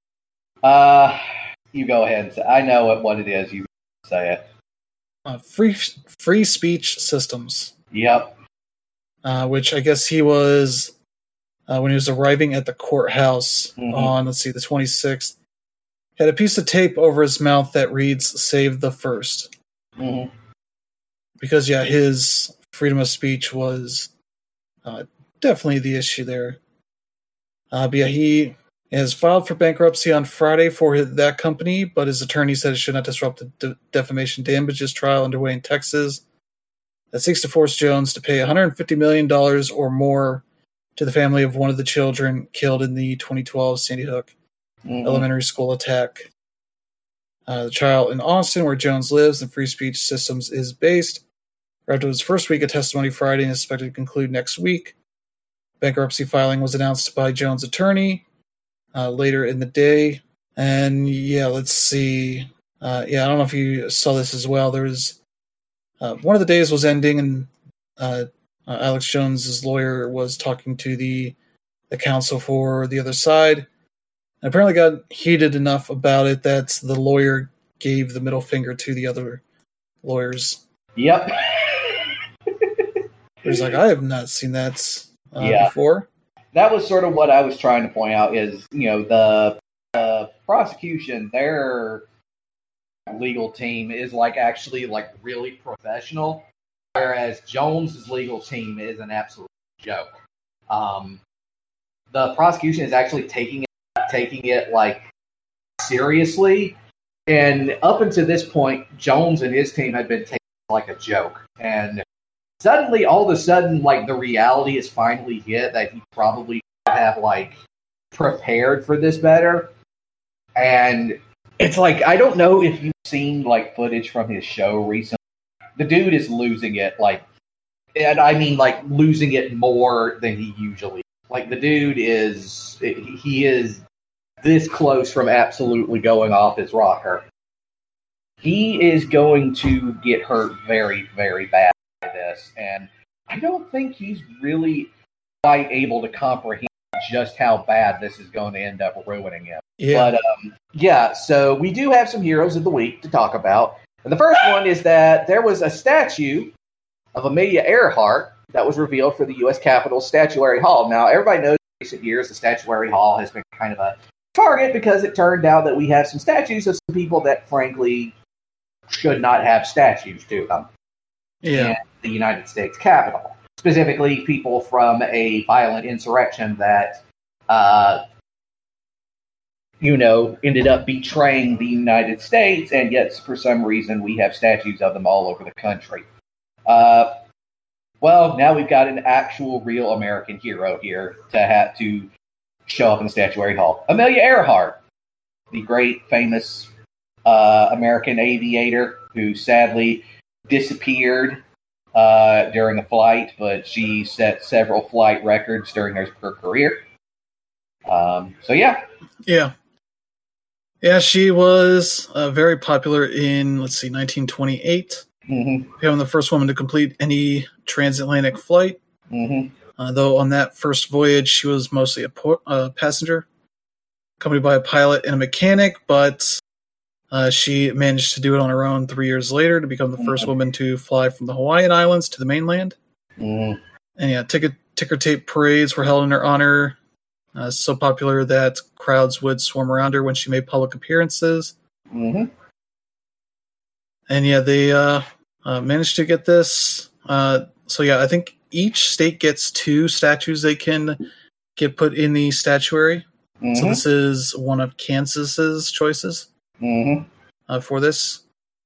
Uh, you go ahead and say. I know what, what it is. You say it. Uh, free Free Speech Systems. Yep. Uh, which I guess he was uh, when he was arriving at the courthouse mm-hmm. on, let's see, the twenty-sixth. Had a piece of tape over his mouth that reads "Save the First." Mm-hmm. Because yeah, his freedom of speech was uh, definitely the issue there. Uh, but yeah, he has filed for bankruptcy on Friday for his, that company, but his attorney said it should not disrupt the de- defamation damages trial underway in Texas that seeks to force Jones to pay one hundred fifty million dollars or more to the family of one of the children killed in the twenty twelve Sandy Hook mm-hmm. elementary school attack. Uh, the trial in Austin, where Jones lives and Free Speech Systems is based, after his first week of testimony Friday and is expected to conclude next week. Bankruptcy filing was announced by Jones' attorney uh, later in the day. And yeah, let's see. Uh, yeah, I don't know if you saw this as well. There was uh, one of the days was ending, and uh, uh, Alex Jones' lawyer was talking to the the counsel for the other side. And apparently got heated enough about it that the lawyer gave the middle finger to the other lawyers. Yep. He's like, I have not seen that uh, yeah. before. That was sort of what I was trying to point out is, you know, the uh, prosecution, their legal team is like actually like really professional, whereas Jones's legal team is an absolute joke. Um, the prosecution is actually taking it, taking it like seriously, and up until this point, Jones and his team had been taken like a joke, and suddenly, all of a sudden, like the reality is finally hit that he probably should have like prepared for this better. And it's like, I don't know if you've seen like footage from his show recently. The dude is losing it, like, and I mean like losing it more than he usually. Like the dude is, he is this close from absolutely going off his rocker. He is going to get hurt very, very bad by this, and I don't think he's really quite able to comprehend just how bad this is going to end up ruining him. Yeah. But um, yeah, so we do have some heroes of the week to talk about. And the first one is that there was a statue of Amelia Earhart that was revealed for the U S Capitol Statuary Hall. Now, everybody knows in recent years the Statuary Hall has been kind of a target because it turned out that we have some statues of some people that, frankly, should not have statues to them yeah. in the United States Capitol. Specifically, people from a violent insurrection that, uh, you know, ended up betraying the United States, and yet for some reason we have statues of them all over the country. Uh, well, now we've got an actual, real American hero here to have to show up in the Statuary Hall. Amelia Earhart, the great, famous uh, American aviator who sadly disappeared uh, during a flight, but she set several flight records during her, her career. Um, so, yeah. Yeah. Yeah, she was uh, very popular in, let's see, nineteen twenty-eight. Mm-hmm. Becoming the first woman to complete any transatlantic flight. Mm-hmm. Uh, though on that first voyage, she was mostly a por- uh, passenger, accompanied by a pilot and a mechanic, but uh, she managed to do it on her own three years later to become the mm-hmm. first woman to fly from the Hawaiian Islands to the mainland. Mm-hmm. And yeah, ticker, ticker tape parades were held in her honor. Uh, so popular that crowds would swarm around her when she made public appearances. Mm-hmm. And yeah, they uh, uh, managed to get this. Uh, so yeah, I think each state gets two statues they can get put in the statuary. Mm-hmm. So this is one of Kansas's choices mm-hmm. uh, for this.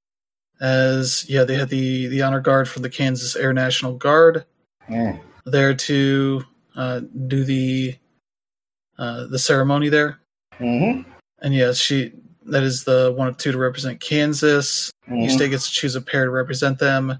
As yeah, they had the, the honor guard from the Kansas Air National Guard mm. there to uh, do the uh, the ceremony there. Mm-hmm. And yeah, she that is the one of two to represent Kansas. Mm-hmm. Each state gets to choose a pair to represent them.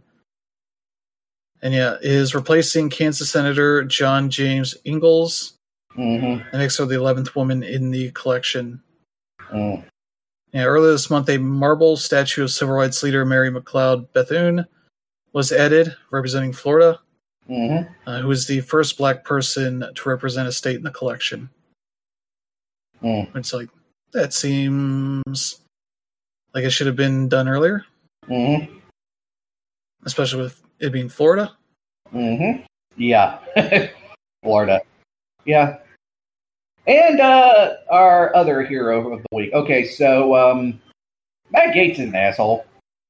And yeah, is replacing Kansas Senator John James Ingalls. Mm-hmm. And makes her the eleventh woman in the collection. Mm. Yeah, earlier this month, a marble statue of civil rights leader Mary McLeod Bethune was added, representing Florida, mm-hmm. uh, who was the first black person to represent a state in the collection. Mm. It's like, that seems like it should have been done earlier. Mm-hmm. Especially with it being Florida. Mm-hmm. Yeah. Florida. Yeah. And uh, our other hero of the week. Okay, so um, Matt Gaetz is an asshole.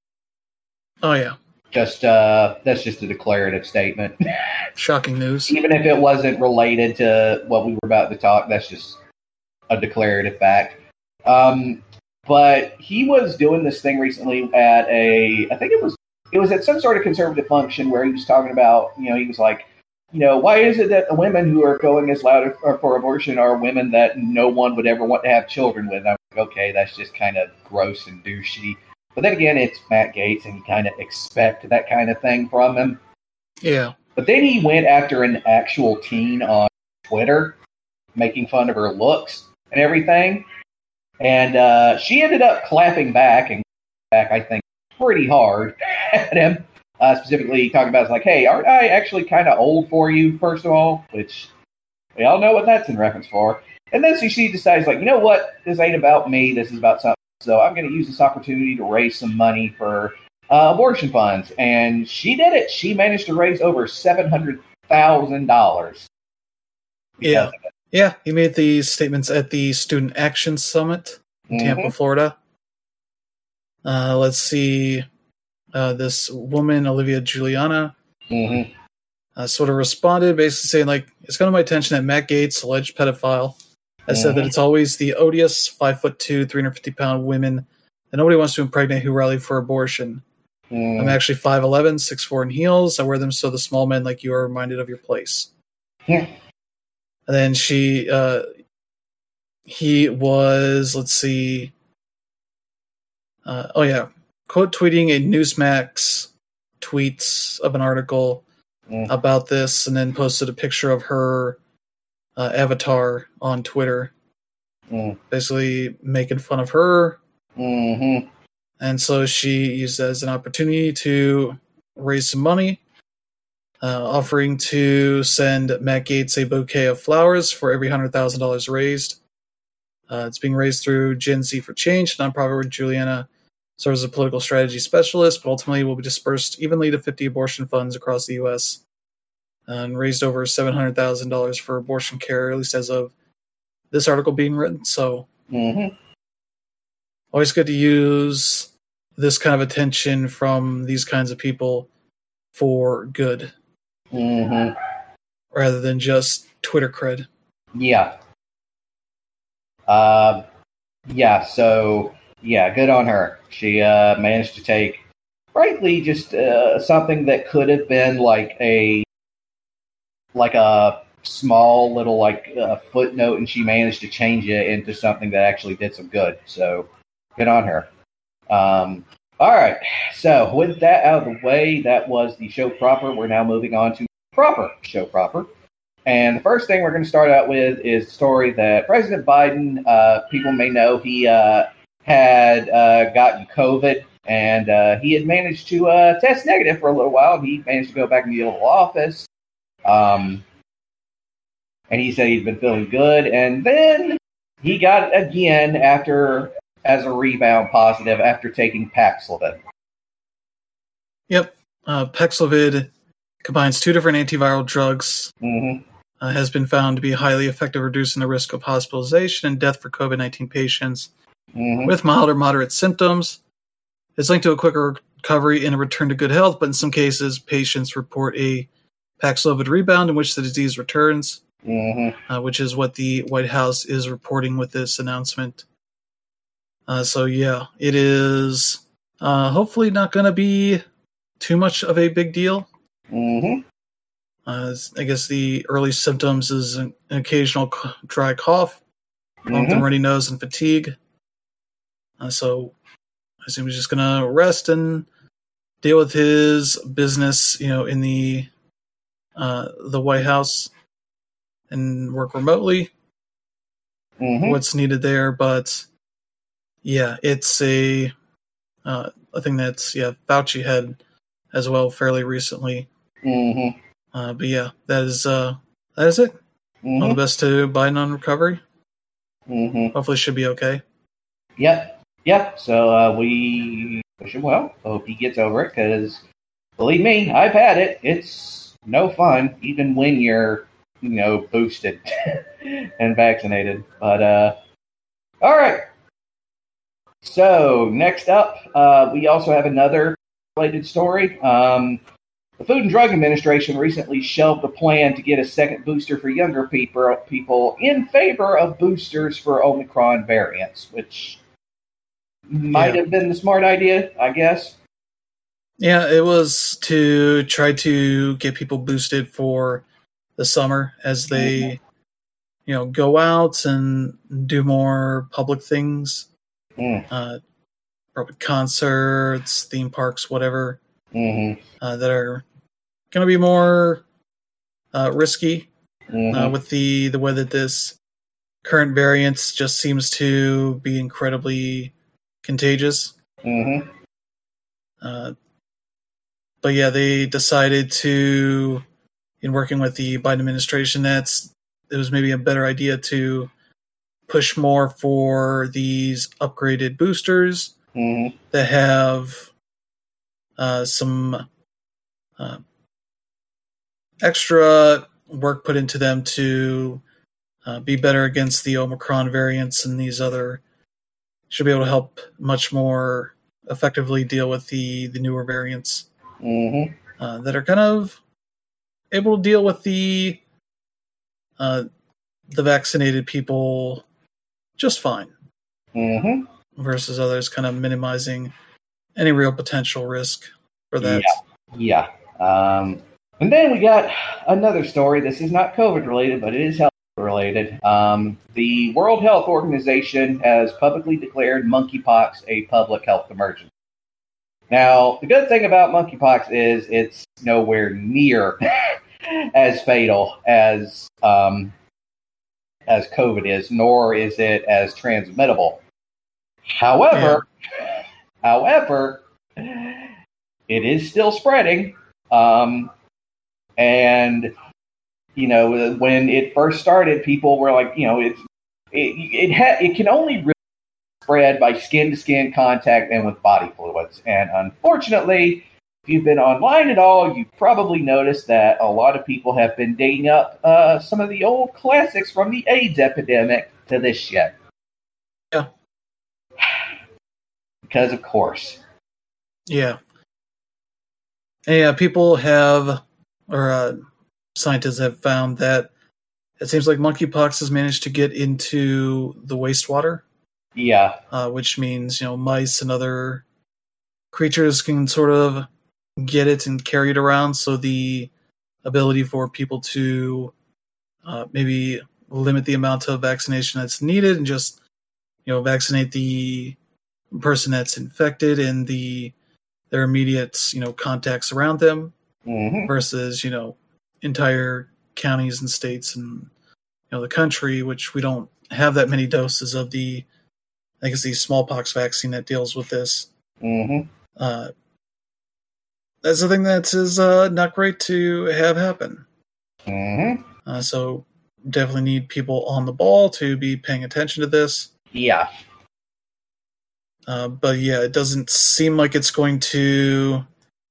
Oh, yeah. Just uh, that's just a declarative statement. Shocking news. Even if it wasn't related to what we were about to talk, that's just a declarative fact. Um, but he was doing this thing recently at a, I think it was, it was at some sort of conservative function where he was talking about, you know, he was like, you know, why is it that the women who are going as loud for abortion are women that no one would ever want to have children with? And I'm like, okay, that's just kind of gross and douchey. But then again, it's Matt Gaetz, and you kind of expect that kind of thing from him. Yeah. But then he went after an actual teen on Twitter, making fun of her looks and everything. And uh, she ended up clapping back, and back, I think, pretty hard at him. Uh, specifically talking about, it's like, hey, aren't I actually kind of old for you, first of all? Which we all know what that's in reference for. And then so she decides, like, you know what? This ain't about me. This is about something. So I'm going to use this opportunity to raise some money for uh, abortion funds. And she did it. She managed to raise over seven hundred thousand dollars. Yeah. Yeah. He made these statements at the Student Action Summit in mm-hmm. Tampa, Florida. Uh, let's see. Uh, this woman, Olivia Juliana, mm-hmm. uh, sort of responded, basically saying, like, it's come to my attention that Matt Gaetz, alleged pedophile, has mm-hmm. said that it's always the odious five foot two, three hundred fifty pound women that nobody wants to impregnate who rally for abortion. Mm. I'm actually five eleven, six four in heels. I wear them so the small men like you are reminded of your place. Yeah. And then she, uh, he was, let's see, uh, oh yeah, quote tweeting a Newsmax tweets of an article mm. about this, and then posted a picture of her uh, avatar on Twitter, mm. basically making fun of her. Mm-hmm. And so she used it as an opportunity to raise some money, uh, offering to send Matt Gaetz a bouquet of flowers for every one hundred thousand dollars raised. Uh, it's being raised through Gen Z for Change, a nonprofit where Juliana serves as a political strategy specialist, but ultimately will be dispersed evenly to fifty abortion funds across the U S uh, and raised over seven hundred thousand dollars for abortion care, at least as of this article being written. So, mm-hmm. always good to use this kind of attention from these kinds of people for good, mm-hmm. rather than just Twitter cred. Yeah. Uh, yeah. So yeah, good on her. She uh, managed to take, frankly, just uh, something that could have been like a like a small little like uh, footnote, and she managed to change it into something that actually did some good. So good on her. Um, all right. So with that out of the way, that was the show proper. We're now moving on to proper show proper. And the first thing we're going to start out with is the story that President Biden, uh, people may know, he uh, had uh, gotten COVID, and uh, he had managed to uh, test negative for a little while. He managed to go back into the Oval Office. Um, and he said he'd been feeling good. And then he got it again after, as a rebound positive, after taking Paxlovid. Yep. Uh, Paxlovid combines two different antiviral drugs. Mm-hmm. Uh, has been found to be highly effective at reducing the risk of hospitalization and death for COVID nineteen patients mm-hmm. with mild or moderate symptoms. It's linked to a quicker recovery and a return to good health, but in some cases, patients report a Paxlovid rebound in which the disease returns, mm-hmm. uh, which is what the White House is reporting with this announcement. Uh, so, yeah, it is uh, hopefully not going to be too much of a big deal. Mm-hmm. Uh, I guess the early symptoms is an, an occasional c- dry cough, along with Mm-hmm. a runny nose and fatigue. Uh, so I assume he's just going to rest and deal with his business, you know, in the uh, the White House and work remotely. Mm-hmm. What's needed there, but yeah, it's a uh, a thing that's yeah Fauci had as well fairly recently. Mm-hmm. Uh, but yeah, that is uh, that is it. Mm-hmm. All the best to Biden on recovery. Mm-hmm. Hopefully, should be okay. Yep. Yep. So uh, we wish him well. Hope he gets over it, because believe me, I've had it. It's no fun, even when you're, you know, boosted and vaccinated. But uh, all right. So next up, uh, we also have another related story. Um, The Food and Drug Administration recently shelved a plan to get a second booster for younger people, people in favor of boosters for Omicron variants, which might Yeah. have been the smart idea, I guess. Yeah, it was to try to get people boosted for the summer as they, mm-hmm. you know, go out and do more public things, mm. uh, probably concerts, theme parks, whatever, mm-hmm. uh, that are going to be more uh, risky mm-hmm. uh, with the, the way that this current variant just seems to be incredibly contagious. Mm-hmm. Uh, but yeah, they decided to, in working with the Biden administration, that's it was maybe a better idea to push more for these upgraded boosters mm-hmm. that have uh, some uh, extra work put into them to uh, be better against the Omicron variants, and these other should be able to help much more effectively deal with the, the newer variants mm-hmm. uh, that are kind of able to deal with the uh, the vaccinated people just fine, mm-hmm. versus others kind of minimizing any real potential risk for that. Yeah, yeah. Um, and then we got another story. This is not COVID related, but it is health related. Um, the World Health Organization has publicly declared monkeypox a public health emergency. Now, the good thing about monkeypox is it's nowhere near as fatal as um, as COVID is, nor is it as transmittable. However, yeah. however, it is still spreading. Um, and you know, when it first started, people were like, you know, it's it it ha- it can only really spread by skin to skin contact and with body fluids. And unfortunately, if you've been online at all, you've probably noticed that a lot of people have been digging up uh, some of the old classics from the AIDS epidemic to this shit. Yeah. Because, of course, Yeah. Yeah, people have, or uh, scientists have found that it seems like monkeypox has managed to get into the wastewater. Yeah. Uh, which means, you know, mice and other creatures can sort of get it and carry it around. So the ability for people to uh, maybe limit the amount of vaccination that's needed and just, you know, vaccinate the person that's infected and the their immediate, you know, contacts around them mm-hmm. versus, you know, entire counties and states and, you know, the country, which we don't have that many doses of the, I guess, the smallpox vaccine that deals with this. Mm-hmm. Uh, that's the thing that is uh, not great to have happen. Mm-hmm. Uh, so definitely need people on the ball to be paying attention to this. Yeah. Uh, but yeah, it doesn't seem like it's going to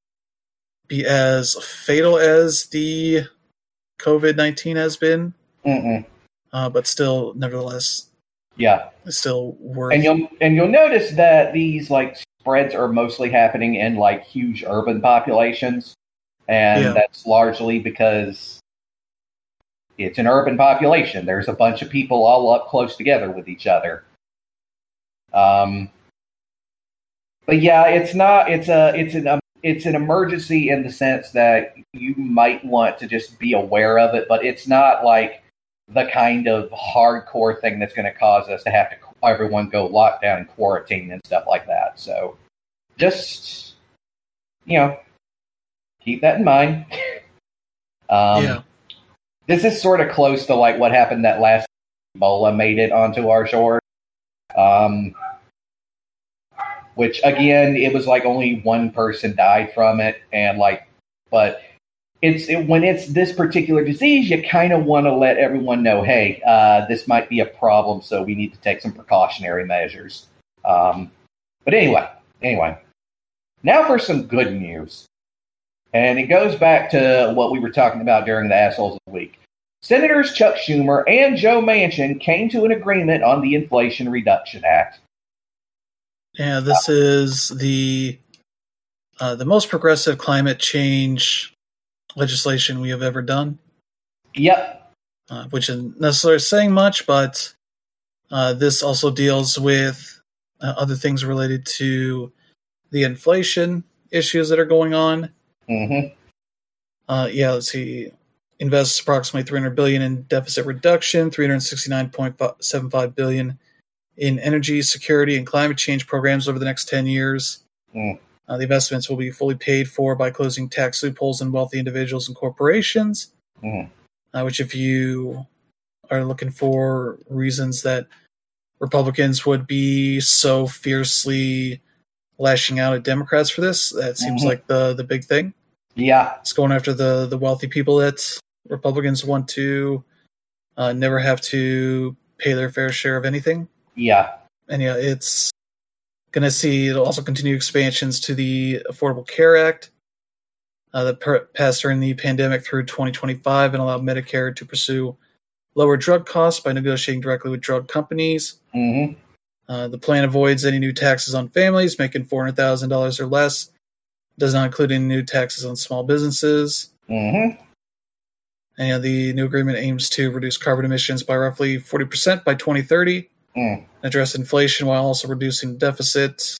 be as fatal as the COVID nineteen has been. Mm-mm. Uh, but still, nevertheless, yeah, it's still worth. And you'll and you'll notice that these like spreads are mostly happening in like huge urban populations, and Yeah. that's largely because it's an urban population. There's a bunch of people all up close together with each other. Um, but yeah, it's not. It's a. It's an. Um, it's an emergency in the sense that you might want to just be aware of it, but it's not like the kind of hardcore thing that's going to cause us to have to everyone go lockdown and quarantine and stuff like that. So just, you know, keep that in mind. um, yeah. This is sort of close to like what happened that last Ebola made it onto our shore. Um, which again, it was like only one person died from it. And like, but it's it, when it's this particular disease, you kind of want to let everyone know, hey, uh, this might be a problem, so we need to take some precautionary measures. Um, but anyway, anyway, now for some good news. And it goes back to what we were talking about during the Assholes of the Week. Senators Chuck Schumer and Joe Manchin came to an agreement on the Inflation Reduction Act. Yeah, this uh, is the uh, the most progressive climate change legislation we have ever done. Yep. Uh, which isn't necessarily saying much, but uh, this also deals with uh, other things related to the inflation issues that are going on. Mm-hmm. Uh, yeah, let's see. Invests approximately three hundred billion dollars in deficit reduction, three hundred sixty-nine point seven five billion dollars in energy security and climate change programs over the next ten years. Mm. Uh, the investments will be fully paid for by closing tax loopholes in wealthy individuals and corporations, mm. uh, which if you are looking for reasons that Republicans would be so fiercely lashing out at Democrats for this, that seems mm-hmm. like the, the big thing. Yeah. It's going after the, the wealthy people that Republicans want to uh, never have to pay their fair share of anything. Yeah. And yeah, it's going to see, it'll also continue expansions to the Affordable Care Act uh, that per- passed during the pandemic through twenty twenty-five and allow Medicare to pursue lower drug costs by negotiating directly with drug companies. Mm-hmm. Uh, the plan avoids any new taxes on families making four hundred thousand dollars or less. Does not include any new taxes on small businesses. Mm-hmm. And you know, the new agreement aims to reduce carbon emissions by roughly forty percent by twenty thirty, mm. address inflation while also reducing deficit.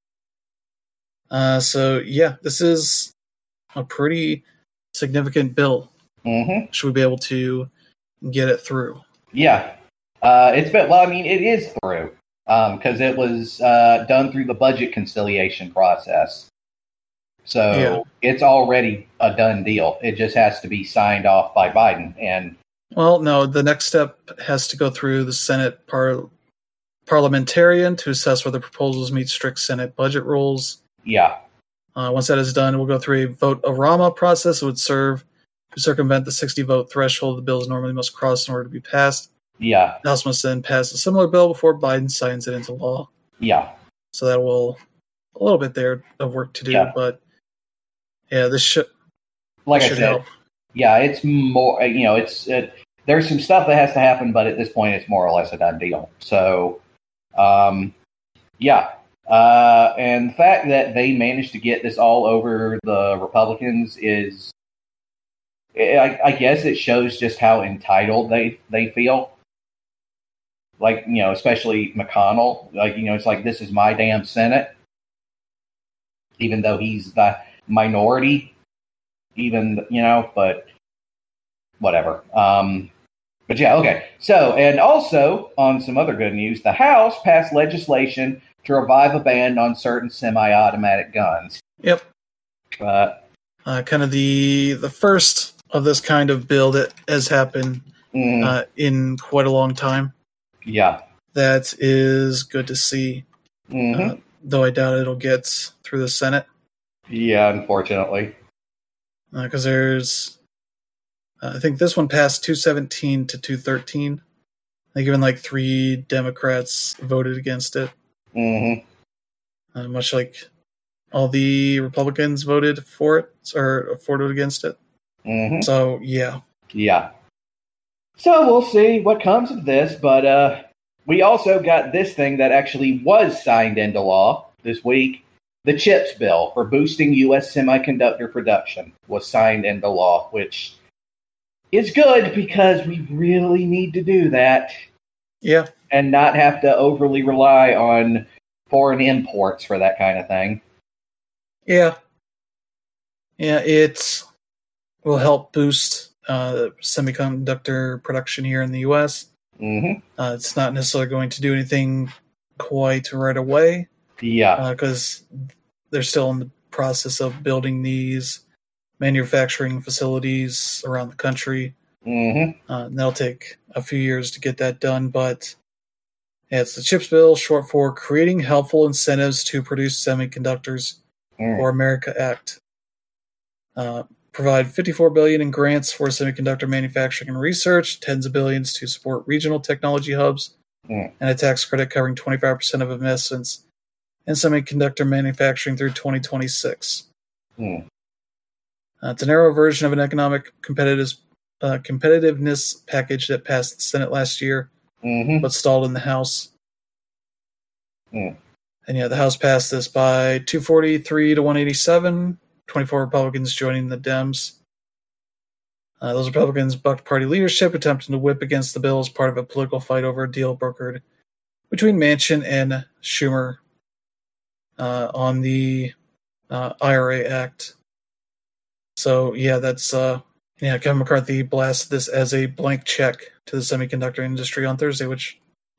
Uh, so, yeah, this is a pretty significant bill. Mm-hmm. Should we be able to get it through? Yeah. Uh, it's been, well, I mean, it is through because um, it was uh, done through the budget conciliation process. So yeah. It's already a done deal. It just has to be signed off by Biden. And well, no, the next step has to go through the Senate par- parliamentarian to assess whether proposals meet strict Senate budget rules. Yeah. Uh, once that is done, we'll go through a vote-a-rama process that would serve to circumvent the sixty-vote threshold the bills normally must cross in order to be passed. Yeah. The House must then pass a similar bill before Biden signs it into law. Yeah. So that will a little bit there of work to do, yeah. but yeah, this should like this I should said, help. Yeah, it's more. You know, it's it, there's some stuff that has to happen, but at this point, it's more or less a done deal. So, um, yeah, Uh, and the fact that they managed to get this all over the Republicans is, I, I guess it shows just how entitled they, they feel. Like, you know, especially McConnell. Like, you know, it's like, this is my damn Senate. Even though he's the minority. Even, you know, but whatever. Um, but yeah, okay. So, and also, on some other good news, the House passed legislation to revive a ban on certain semi-automatic guns. Yep. Uh, uh, kind of the the first of this kind of bill that has happened mm, uh, in quite a long time. Yeah. That is good to see. Mm-hmm. Uh, though I doubt it'll get through the Senate. Yeah, unfortunately. Because uh, there's... Uh, I think this one passed two seventeen to two thirteen. I think even like three Democrats voted against it. Mm-hmm. Uh, much like all the Republicans voted for it, or voted against it. Mm-hmm. So, yeah. Yeah. So we'll see what comes of this, but uh, we also got this thing that actually was signed into law this week. The CHIPS bill for boosting U S semiconductor production was signed into law, which is good because we really need to do that. Yeah. And not have to overly rely on foreign imports for that kind of thing. Yeah. Yeah, it will help boost uh, semiconductor production here in the U S. Mm-hmm. Uh, it's not necessarily going to do anything quite right away. Yeah. Because uh, they're still in the process of building these manufacturing facilities around the country. Mm-hmm. Uh, and that'll take a few years to get that done, but yeah, it's the CHIPS bill, short for Creating Helpful Incentives to Produce Semiconductors mm. for America Act. Uh, provide fifty-four billion dollars in grants for semiconductor manufacturing and research, tens of billions to support regional technology hubs, mm. and a tax credit covering twenty-five percent of investments in semiconductor manufacturing through twenty twenty-six. Mm. Uh, it's a narrow version of an economic competitive, uh, competitiveness package that passed the Senate last year, mm-hmm. but stalled in the House. Mm. And yeah, the House passed this by two forty-three to one eighty-seven, twenty-four Republicans joining the Dems. Uh, those Republicans bucked party leadership, attempting to whip against the bill as part of a political fight over a deal brokered between Manchin and Schumer uh, on the uh, I R A Act. So, yeah, that's, uh, yeah, Kevin McCarthy blasted this as a blank check to the semiconductor industry on Thursday, which,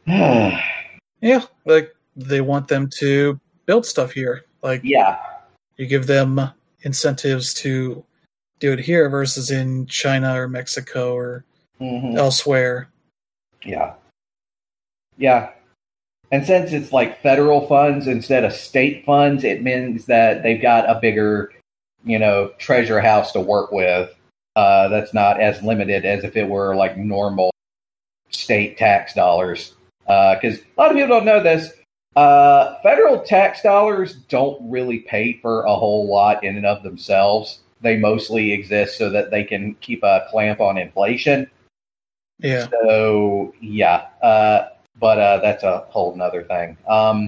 yeah, like, they want them to build stuff here. Like, yeah, you give them incentives to do it here versus in China or Mexico or mm-hmm. elsewhere. Yeah. Yeah. And since it's like federal funds instead of state funds, it means that they've got a bigger, you know, treasure house to work with. Uh, that's not as limited as if it were like normal state tax dollars. Because uh, a lot of people don't know this. Uh, federal tax dollars don't really pay for a whole lot in and of themselves. They mostly exist so that they can keep a clamp on inflation. Yeah. So, yeah. Uh, but uh, that's a whole nother thing. Um,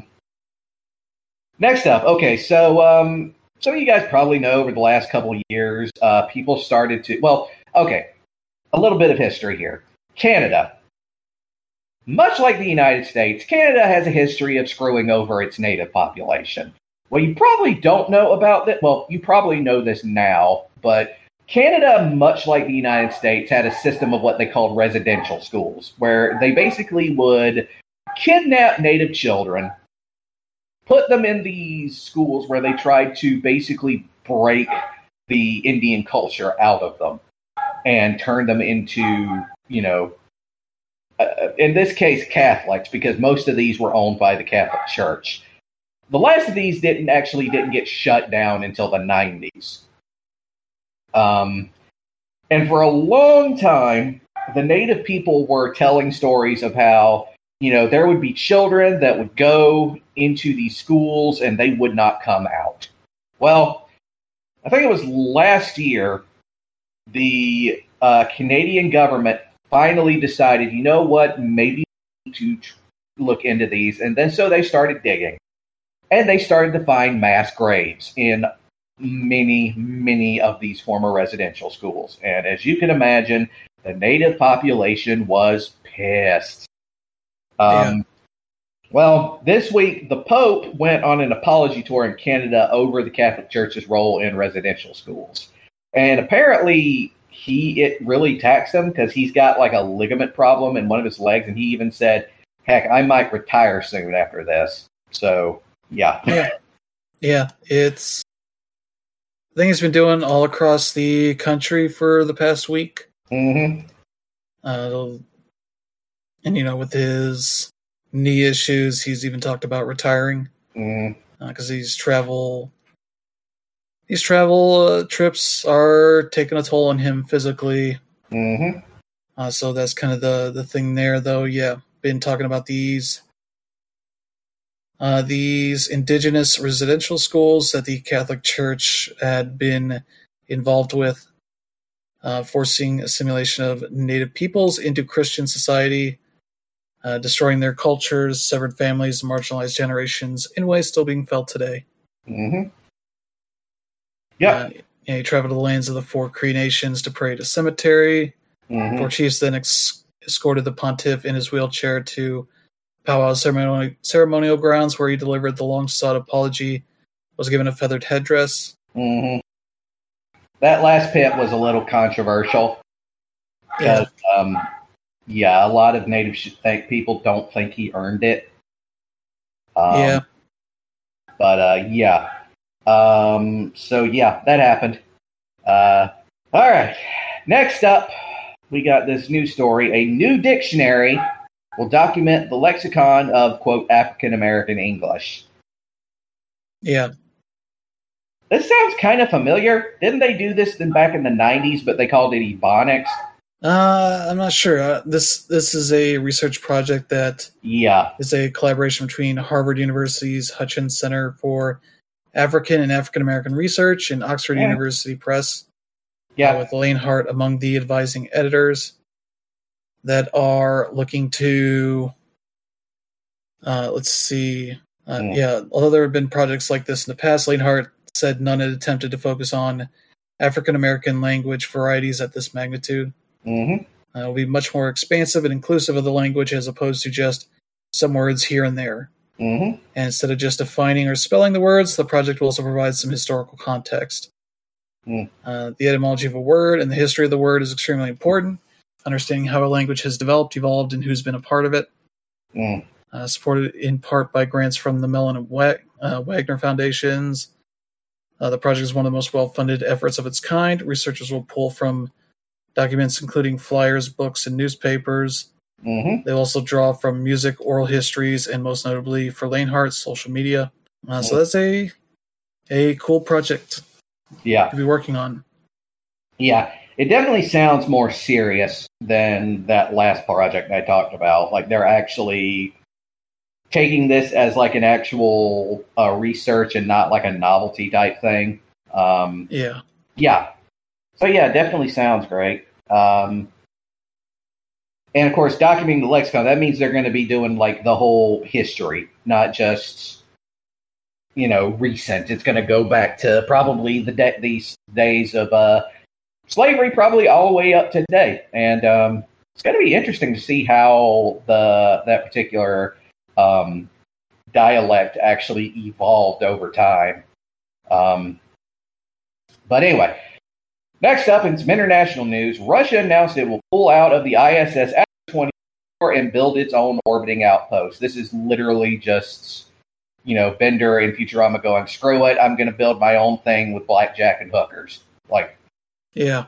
next up. Okay, so um, some of you guys probably know over the last couple of years, uh, people started to... Well, okay, a little bit of history here. Canada. Much like the United States, Canada has a history of screwing over its native population. Well, you probably don't know about that. Well, you probably know this now, but Canada, much like the United States, had a system of what they called residential schools, where they basically would kidnap native children, put them in these schools where they tried to basically break the Indian culture out of them and turn them into, you know, Uh, in this case, Catholics, because most of these were owned by the Catholic Church. The last of these didn't actually didn't get shut down until the nineties. Um, and for a long time, the native people were telling stories of how, you know, there would be children that would go into these schools and they would not come out. Well, I think it was last year, the uh, Canadian government finally decided, you know what, maybe we need to look into these. And then so they started digging. and they started to find mass graves in many, many of these former residential schools. And as you can imagine, the native population was pissed. Um, yeah. Well, this week, the Pope went on an apology tour in Canada over the Catholic Church's role in residential schools. And apparently, he it really taxed him because he's got like a ligament problem in one of his legs. And he even said, heck, I might retire soon after this. So, yeah. Yeah. Yeah, it's the thing he's been doing all across the country for the past week. Mm-hmm. Uh, and, you know, with his knee issues, he's even talked about retiring. Mm. Because uh, these travel, these travel uh, trips are taking a toll on him physically. Mm-hmm. Uh, so that's kind of the, the thing there, though. Yeah, been talking about these uh, these indigenous residential schools that the Catholic Church had been involved with, uh, forcing assimilation of Native peoples into Christian society, uh, destroying their cultures, severed families, and marginalized generations in ways still being felt today. Mm-hmm. Yeah. Uh, you know, he traveled to the lands of the four Cree nations to pray at a cemetery. Mm-hmm. Four chiefs then ex- escorted the pontiff in his wheelchair to powwow ceremonial, ceremonial grounds, where he delivered the long-sought apology, was given a feathered headdress. Mm-hmm. That last pit was a little controversial. Because, yeah. Um, yeah, a lot of Native think people don't think he earned it. Um, yeah. But, uh, yeah. Um, so, yeah, that happened. Uh, all right. Next up, we got this new story. A new dictionary will document the lexicon of, quote, African-American English. Yeah. This sounds kind of familiar. Didn't they do this then back in the nineties, but they called it Ebonics? Uh, I'm not sure. Uh, this this is a research project that yeah. is a collaboration between Harvard University's Hutchins Center for African and African American Research and Oxford yeah. University Press. Yeah. Uh, with Elaine Hart among the advising editors that are looking to, uh, let's see, uh, mm. yeah, although there have been projects like this in the past, Elaine Hart said none had attempted to focus on African-American language varieties at this magnitude. Mm-hmm. Uh, it will be much more expansive and inclusive of the language as opposed to just some words here and there. Mm-hmm. And instead of just defining or spelling the words, the project will also provide some historical context. Mm. Uh, the etymology of a word and the history of the word is extremely important. Understanding how a language has developed, evolved, and who's been a part of it. Mm. Uh, supported in part by grants from the Mellon and Wag- uh, Wagner Foundations. Uh, the project is one of the most well-funded efforts of its kind. Researchers will pull from documents including flyers, books, and newspapers. Mm-hmm. They'll also draw from music, oral histories, and most notably for Elaine Hart's social media. Uh, so that's a a cool project. Yeah, to be working on. Yeah, it definitely sounds more serious than that last project I talked about. Like they're actually taking this as like an actual uh, research and not like a novelty type thing. Um, yeah. Yeah. So yeah, definitely sounds great. Um, and of course, documenting the lexicon, that means they're going to be doing like the whole history, not just, you know, recent. It's going to go back to probably the de- these days of uh, slavery, probably all the way up to today. And um, it's going to be interesting to see how the that particular um, dialect actually evolved over time. Um, but anyway, next up in some international news, Russia announced it will pull out of the I S S after twenty-four and build its own orbiting outpost. This is literally just, you know, Bender and Futurama going, screw it, I'm going to build my own thing with blackjack and hookers. Like, yeah.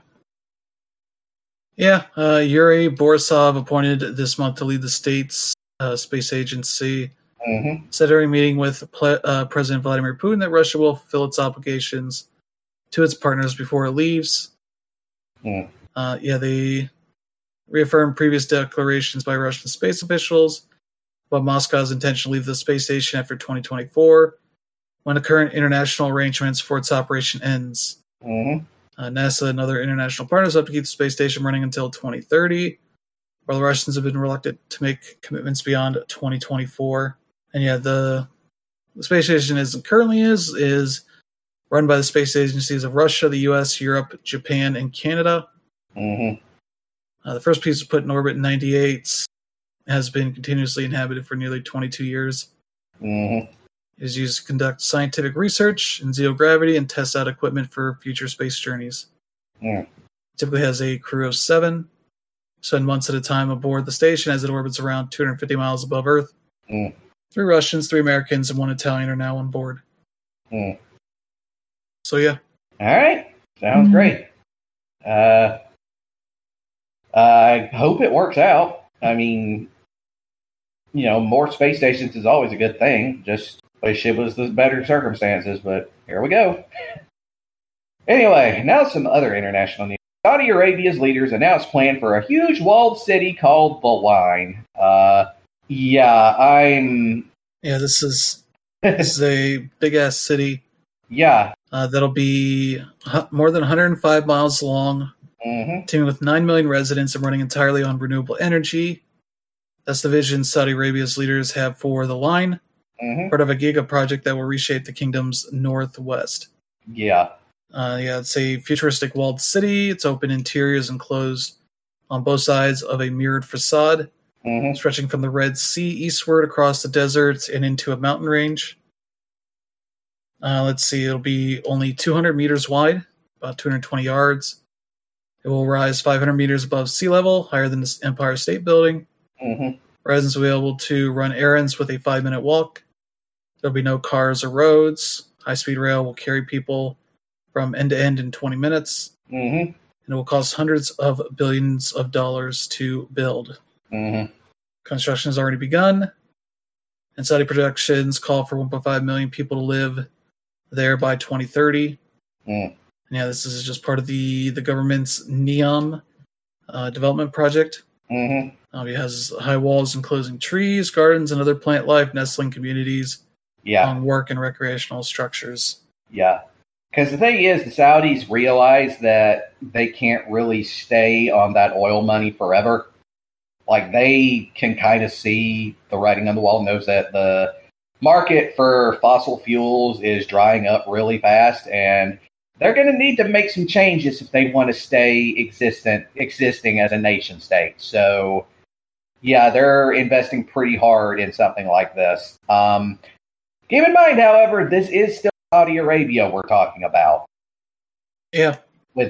Yeah, uh, Yuri Borisov, appointed this month to lead the state's uh, space agency, mm-hmm. said during a meeting with ple- uh, President Vladimir Putin that Russia will fulfill its obligations to its partners before it leaves. Mm. Uh, yeah, they reaffirmed previous declarations by Russian space officials about Moscow's intention to leave the space station after twenty twenty-four, when the current international arrangements for its operation ends. Mm-hmm. Uh, NASA and other international partners hope to keep the space station running until twenty thirty, while the Russians have been reluctant to make commitments beyond twenty twenty-four. And yeah, the the space station is currently is is run by the space agencies of Russia, the U S, Europe, Japan, and Canada. Mm-hmm. Uh, the first piece was put in orbit in ninety-eight. Has been continuously inhabited for nearly twenty-two years. Mm-hmm. It is used to conduct scientific research in zero gravity and test out equipment for future space journeys. Mm. Typically has a crew of seven. Spend months at a time aboard the station as it orbits around two hundred fifty miles above Earth. Mm. Three Russians, three Americans, and one Italian are now on board. Mm. So yeah. All right. Sounds mm. great. Uh, I hope it works out. I mean, you know, more space stations is always a good thing. Just wish it was the better circumstances, but here we go. Anyway, now some other international news. Saudi Arabia's leaders announced plan for a huge walled city called the Line. Uh, yeah, I'm... Yeah, this is this is a big-ass city. Yeah. Uh, that'll be more than one hundred five miles long, mm-hmm. teeming with nine million residents and running entirely on renewable energy. That's the vision Saudi Arabia's leaders have for the Line, mm-hmm. part of a giga project that will reshape the kingdom's northwest. Yeah. Uh, yeah, it's a futuristic walled city. Its open interiors enclosed on both sides of a mirrored facade, mm-hmm. stretching from the Red Sea eastward across the desert and into a mountain range. Uh, let's see, it'll be only two hundred meters wide, about two hundred twenty yards. It will rise five hundred meters above sea level, higher than the Empire State Building. Mm-hmm. Residents will be able to run errands with a five-minute walk. There'll be no cars or roads. High-speed rail will carry people from end to end in twenty minutes. Mm-hmm. And it will cost hundreds of billions of dollars to build. Mm-hmm. Construction has already begun. And Saudi projections call for one point five million people to live there by twenty thirty. Mm. Yeah, this is just part of the, the government's NEOM uh, development project. Mm-hmm. Uh, it has high walls enclosing trees, gardens, and other plant life, nestling communities yeah. on work and recreational structures. Yeah. Because the thing is, the Saudis realize that they can't really stay on that oil money forever. Like, they can kind of see the writing on the wall, knows that the market for fossil fuels is drying up really fast, and they're going to need to make some changes if they want to stay existent, existing as a nation state. So, yeah, they're investing pretty hard in something like this. Um, keep in mind, however, this is still Saudi Arabia we're talking about. Yeah. With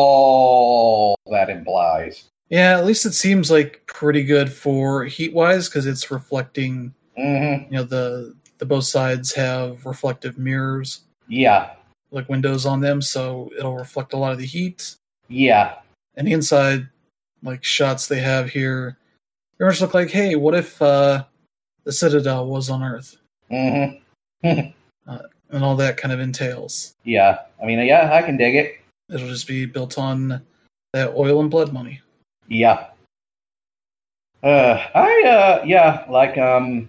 all that implies. Yeah, at least it seems like pretty good for heat-wise, because it's reflecting, mm-hmm. you know, the, the both sides have reflective mirrors. Yeah. Like windows on them, so it'll reflect a lot of the heat. Yeah. And the inside, like, shots they have here very much look like, hey, what if uh, the Citadel was on Earth? Mm-hmm. uh, and all that kind of entails. Yeah. I mean, yeah, I can dig it. It'll just be built on that oil and blood money. Yeah. Uh, I, uh, yeah, like, um,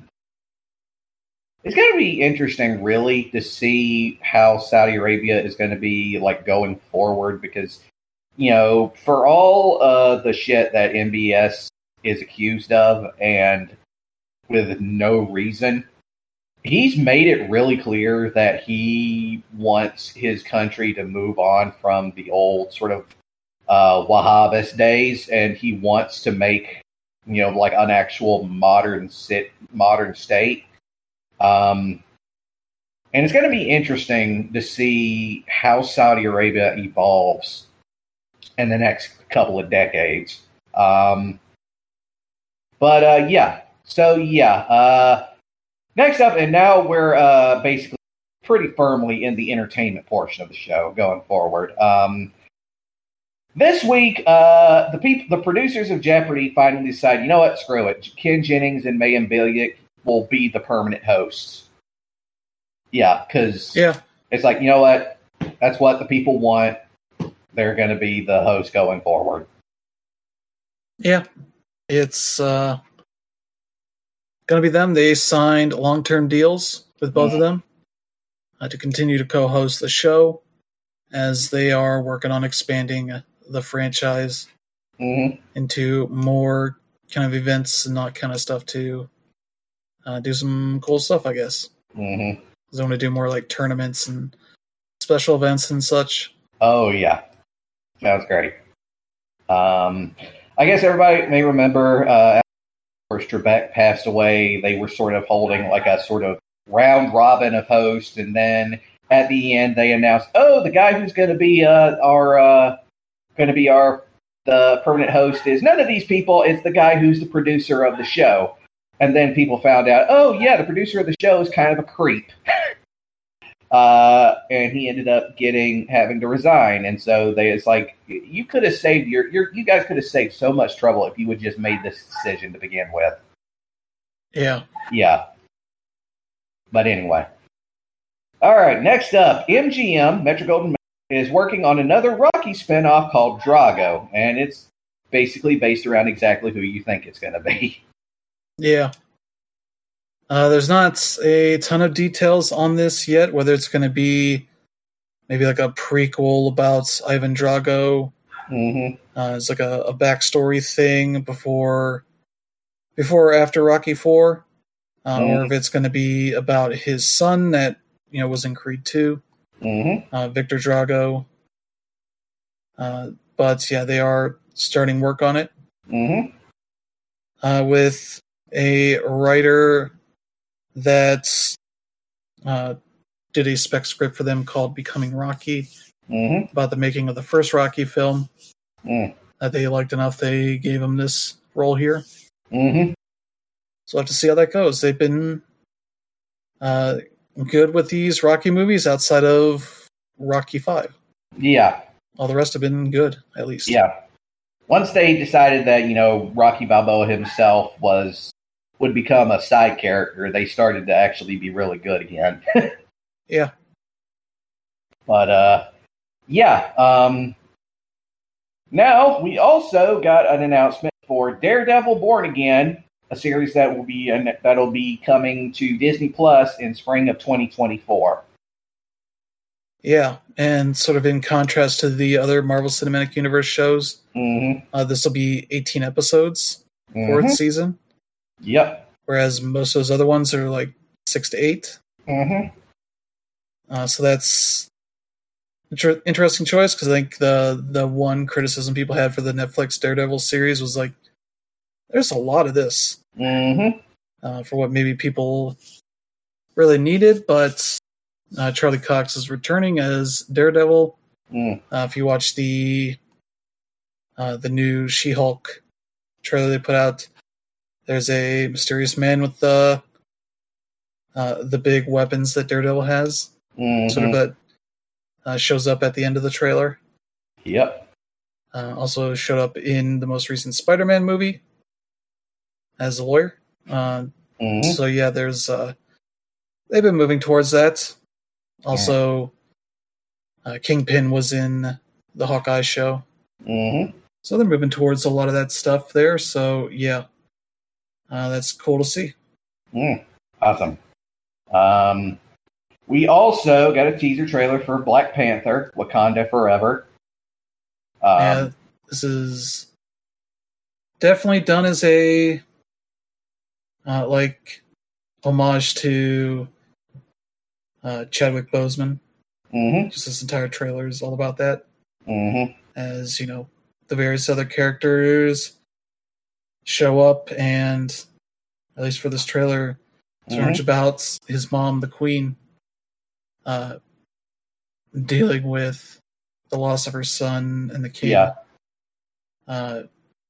it's going to be interesting, really, to see how Saudi Arabia is going to be, like, going forward, because, you know, for all uh, the shit that M B S is accused of, and with no reason, he's made it really clear that he wants his country to move on from the old sort of uh, Wahhabist days, and he wants to make, you know, like an actual modern sit, modern state. Um, and it's going to be interesting to see how Saudi Arabia evolves in the next couple of decades. Um, but, uh, yeah. So, yeah. Uh, next up, and now we're uh, basically pretty firmly in the entertainment portion of the show going forward. Um, this week, uh, the people, the producers of Jeopardy finally decided, you know what, screw it. Ken Jennings and Mayim Bialik will be the permanent hosts. Yeah, because yeah. It's like, you know what? That's what the people want. They're going to be the host going forward. Yeah. It's uh, going to be them. They signed long-term deals with both mm-hmm. of them uh, to continue to co-host the show as they are working on expanding the franchise mm-hmm. into more kind of events and that kind of stuff to uh, do some cool stuff, I guess. Mm-hmm. They want to do more like tournaments and special events and such. Oh, yeah. Sounds great. Um, I guess everybody may remember uh, after Trebek passed away, they were sort of holding like a sort of round robin of hosts, and then at the end they announced, "Oh, the guy who's going to be uh, our uh, going to be our the permanent host is none of these people. It's the guy who's the producer of the show." And then people found out, "Oh, yeah, the producer of the show is kind of a creep." Uh, and he ended up getting having to resign, and so they it's like you could have saved your, your you guys could have saved so much trouble if you would just made this decision to begin with. Yeah, yeah. But anyway, all right. Next up, M G M Metro Golden is working on another Rocky spinoff called Drago, and it's basically based around exactly who you think it's going to be. Yeah. Uh, there's not a ton of details on this yet, whether it's going to be maybe like a prequel about Ivan Drago. Mm-hmm. Uh, it's like a, a backstory thing before before or after Rocky four. Uh, mm-hmm. Or if it's going to be about his son that, you know, was in Creed two. Mm-hmm. Uh, Victor Drago. Uh, but yeah, they are starting work on it. Mm-hmm. Uh, with a writer that uh, did a spec script for them called Becoming Rocky, mm-hmm. about the making of the first Rocky film. Mm. That they liked enough, they gave him this role here. Mm-hmm. So we'll have to see how that goes. They've been uh, good with these Rocky movies outside of Rocky five. Yeah. All the rest have been good, at least. Yeah. Once they decided that, you know, Rocky Balboa himself was would become a side character, they started to actually be really good again. Yeah. But, uh, yeah. Um, now, we also got an announcement for Daredevil Born Again, a series that will be uh, that'll be coming to Disney Plus in spring of twenty twenty-four. Yeah, and sort of in contrast to the other Marvel Cinematic Universe shows, mm-hmm. uh, this will be eighteen episodes mm-hmm. for its season. Yep. Whereas most of those other ones are like six to eight. Mm-hmm. Uh, so that's an interesting choice, because I think the the one criticism people had for the Netflix Daredevil series was like, there's a lot of this mm-hmm. uh, for what maybe people really needed, but uh, Charlie Cox is returning as Daredevil. Mm. Uh, if you watch the uh, the new She-Hulk trailer they put out, there's a mysterious man with the uh, the big weapons that Daredevil has. Mm-hmm. Sort of that uh, shows up at the end of the trailer. Yep. Uh, also showed up in the most recent Spider-Man movie as a lawyer. Uh, mm-hmm. So yeah, there's uh, they've been moving towards that. Also, yeah. uh, Kingpin was in the Hawkeye show. Mm-hmm. So they're moving towards a lot of that stuff there. So yeah, uh, that's cool to see. Mm, awesome. Um, we also got a teaser trailer for Black Panther: Wakanda Forever. Um, yeah, this is definitely done as a uh, like homage to uh, Chadwick Boseman. Mm-hmm. Just this entire trailer is all about that. Mm-hmm. As you know, the various other characters show up, and at least for this trailer, it's very much about his mom, the Queen, uh, dealing with the loss of her son and the king. Yeah. Uh,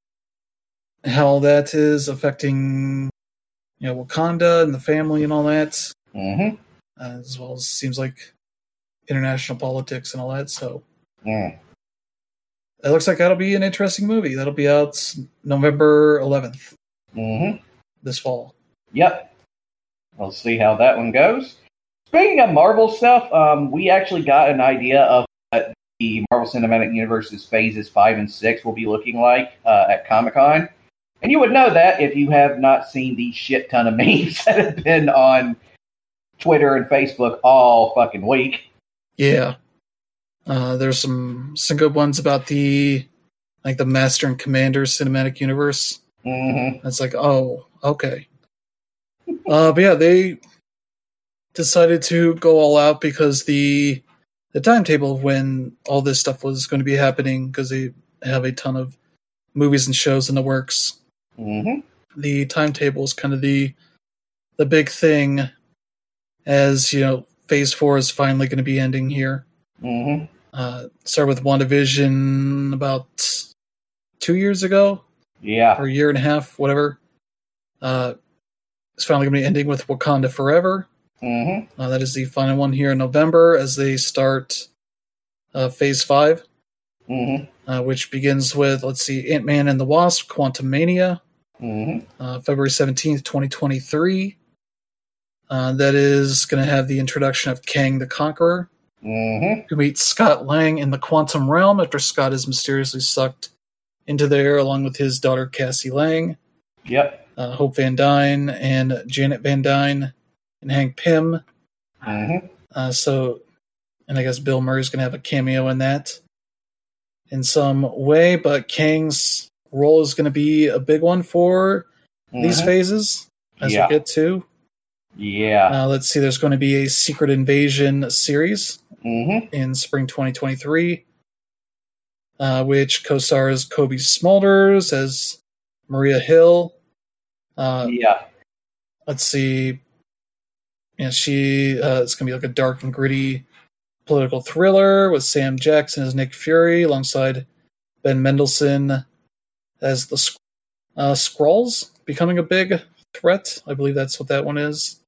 how that is affecting, you know, Wakanda and the family and all that. Mm-hmm. Uh, as well as seems like international politics and all that. So mm. it looks like that'll be an interesting movie. That'll be out November eleventh. Mm-hmm. This fall. Yep. We'll see how that one goes. Speaking of Marvel stuff, um, we actually got an idea of what the Marvel Cinematic Universe's phases five and six will be looking like uh, at Comic-Con. And you would know that if you have not seen the shit ton of memes that have been on Twitter and Facebook all fucking week. Yeah. Uh, there's some, some good ones about the like the Master and Commander Cinematic Universe. Mm-hmm. It's like, oh, okay. uh, but yeah, they decided to go all out because the the timetable of when all this stuff was going to be happening, because they have a ton of movies and shows in the works. Mm-hmm. The timetable is kind of the the big thing, as you know, Phase Four is finally going to be ending here. Mm-hmm. Uh, start with WandaVision about two years ago, Yeah, or a year and a half, whatever. Uh, it's finally going to be ending with Wakanda Forever. Mm-hmm. Uh, that is the final one here in November as they start uh, Phase Five, Mm-hmm. uh, which begins with, let's see, Ant-Man and the Wasp: Quantumania, Mm-hmm. uh, February seventeenth, twenty twenty-three. Uh, that is going to have the introduction of Kang the Conqueror, Mm-hmm. who meets Scott Lang in the quantum realm after Scott is mysteriously sucked into there along with his daughter Cassie Lang, Yep. uh, Hope Van Dyne, and Janet Van Dyne, and Hank Pym. Mm-hmm. Uh, so, and I guess Bill Murray's going to have a cameo in that in some way, but Kang's role is going to be a big one for Mm-hmm. these phases, as Yeah. we'll get to. Yeah. Uh, let's see, there's going to be a Secret Invasion series Mm-hmm. in spring twenty twenty-three, uh, which co-stars Kobe Smulders as Maria Hill. Uh, Yeah. let's see, yeah, she uh, it's gonna be like a dark and gritty political thriller with Sam Jackson as Nick Fury alongside Ben Mendelsohn as the Sk- uh, Skrulls becoming a big threat. I believe that's what that one is.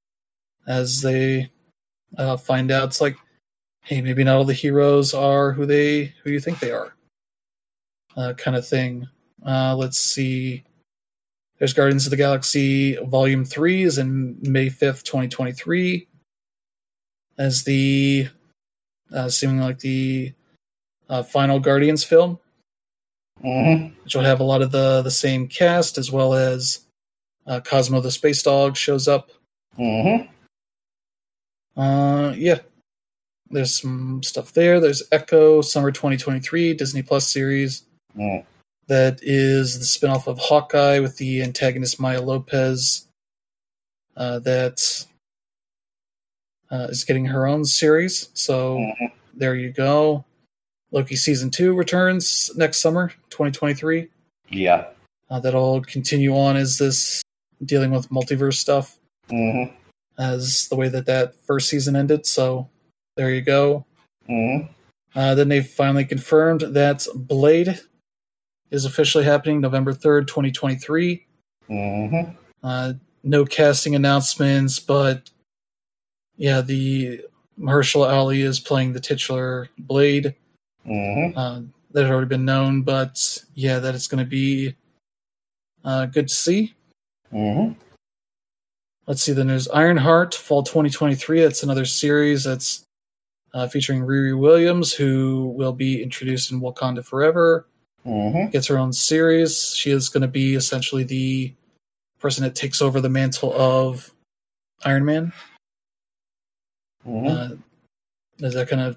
As they uh, find out, it's like, hey, maybe not all the heroes are who they who you think they are, uh, kind of thing. Uh, let's see. There's Guardians of the Galaxy Volume three is in May fifth, twenty twenty-three, as the uh, seeming like the uh, final Guardians film, Mm-hmm. which will have a lot of the, the same cast, as well as uh, Cosmo the Space Dog shows up. Mm-hmm. Uh, yeah, there's some stuff there. There's Echo Summer twenty twenty-three Disney Plus series. Mm. That is the spinoff of Hawkeye with the antagonist Maya Lopez. Uh, that uh, is getting her own series. So Mm-hmm. there you go. Loki season two returns next summer, twenty twenty-three. Yeah. Uh, that'll continue on as this dealing with multiverse stuff, Mm-hmm. as the way that that first season ended. So there you go. Mm-hmm. Uh, then they finally confirmed that Blade is officially happening November third, twenty twenty-three. Mm-hmm. Uh, no casting announcements, but yeah, the Mahershala Ali is playing the titular Blade. Mm-hmm. Uh, that had already been known, but yeah, that it's going to be uh, good to see. Mm-hmm. Let's see, then there's Ironheart, fall twenty twenty-three. That's another series that's uh, featuring Riri Williams, who will be introduced in Wakanda Forever. Mm-hmm. Gets her own series. She is going to be essentially the person that takes over the mantle of Iron Man. Mm-hmm. Uh, is that kind of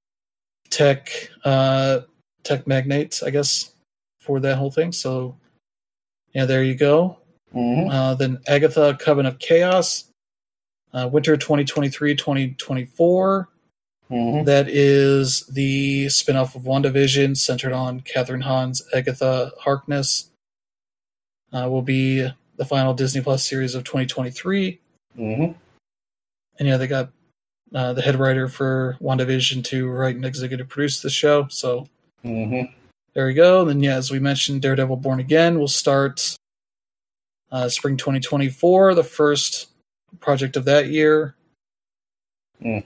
tech uh, tech magnate, I guess, for that whole thing. So, yeah, there you go. Mm-hmm. Uh, then Agatha, Coven of Chaos, uh, winter twenty twenty-three twenty twenty-four. Mm-hmm. That is the spinoff of WandaVision, centered on Catherine Hahn's Agatha Harkness. Uh, will be the final Disney Plus series of twenty twenty-three. Mm-hmm. And yeah, they got uh, the head writer for WandaVision to write and executive produce the show. So Mm-hmm. there we go. And then, yeah, as we mentioned, Daredevil Born Again will start uh, spring twenty twenty-four, the first project of that year. Mm.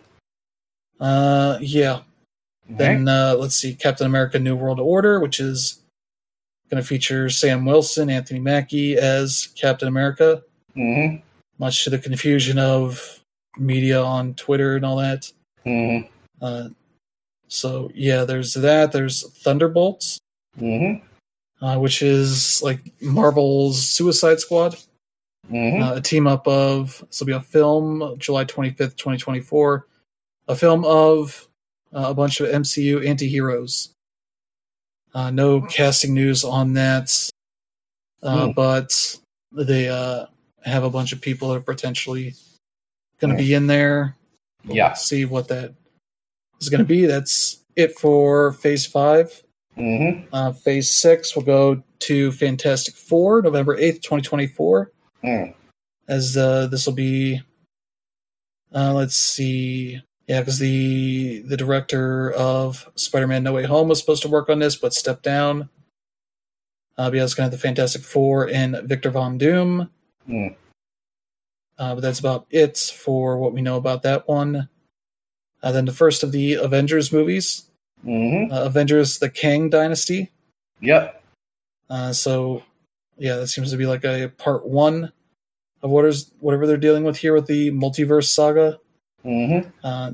Uh, yeah. Okay. Then uh, let's see, Captain America: New World Order, which is going to feature Sam Wilson, Anthony Mackie as Captain America, Mm-hmm. much to the confusion of media on Twitter and all that. Mm-hmm. Uh, so yeah, there's that. There's Thunderbolts, Mm-hmm. uh, which is like Marvel's Suicide Squad, Mm-hmm. uh, a team up of. This will be a film, July twenty-fifth, twenty twenty-four, a film of uh, a bunch of M C U anti-heroes. Uh, no casting news on that, uh, Hmm. but they uh, have a bunch of people that are potentially going to Mm. be in there. We'll Yeah. see what that is going to be. That's it for Phase five. Mm-hmm. Uh, phase six will go to Fantastic Four, November eighth, twenty twenty-four. Mm. As uh, this will be, uh, let's see, yeah, because the the director of Spider-Man: No Way Home was supposed to work on this, but stepped down. Uh, yeah, it's going to have the Fantastic Four and Victor Von Doom. Mm. Uh, but that's about it for what we know about that one. Uh, then the first of the Avengers movies, Mm-hmm. uh, Avengers: The Kang Dynasty. Yep. Uh, so, yeah, that seems to be like a part one of what is whatever they're dealing with here with the multiverse saga. Mm-hmm. Uh,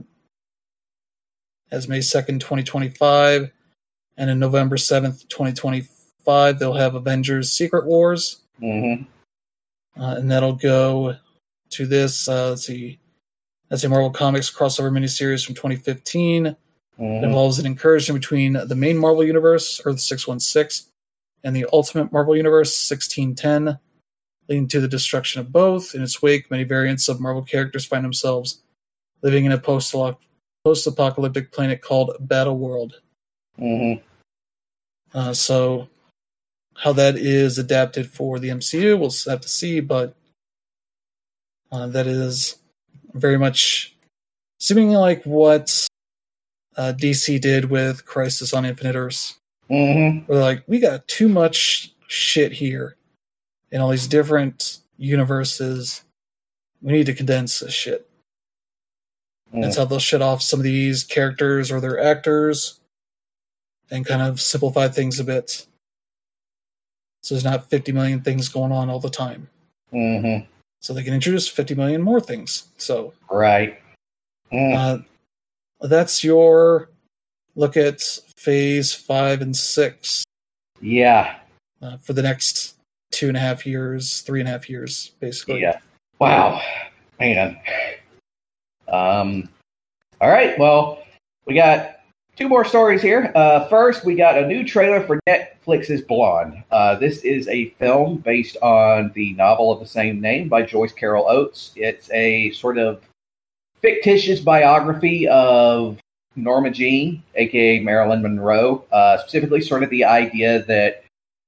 as May second, twenty twenty-five, and on November seventh, twenty twenty-five, they'll have Avengers: Secret Wars, Mm-hmm. uh, and that'll go to this. Uh, let's see, that's a Marvel Comics crossover miniseries from twenty fifteen. It Mm-hmm. involves an incursion between the main Marvel Universe, Earth six one six, and the Ultimate Marvel Universe, sixteen ten, leading to the destruction of both. In its wake, many variants of Marvel characters find themselves living in a post-apocalyptic planet called Battle World. Mm-hmm. Uh, so, how that is adapted for the M C U, we'll have to see, but uh, that is very much seemingly like what uh, D C did with Crisis on Infinite Earths. Mm-hmm. Where they're like, we got too much shit here in all these different universes. We need to condense this shit. Mm. That's how they'll shut off some of these characters or their actors and kind of simplify things a bit. So there's not fifty million things going on all the time. Mm-hmm. So they can introduce fifty million more things. So Right. Mm. uh, that's your look at phase five and six Yeah. uh, for the next two and a half years, three and a half years, basically. Yeah. Wow. Man. Um. All right. Well, we got two more stories here. Uh, first, we got a new trailer for Netflix's Blonde. Uh, this is a film based on the novel of the same name by Joyce Carol Oates. It's a sort of fictitious biography of Norma Jean, aka Marilyn Monroe. Uh, specifically, sort of the idea that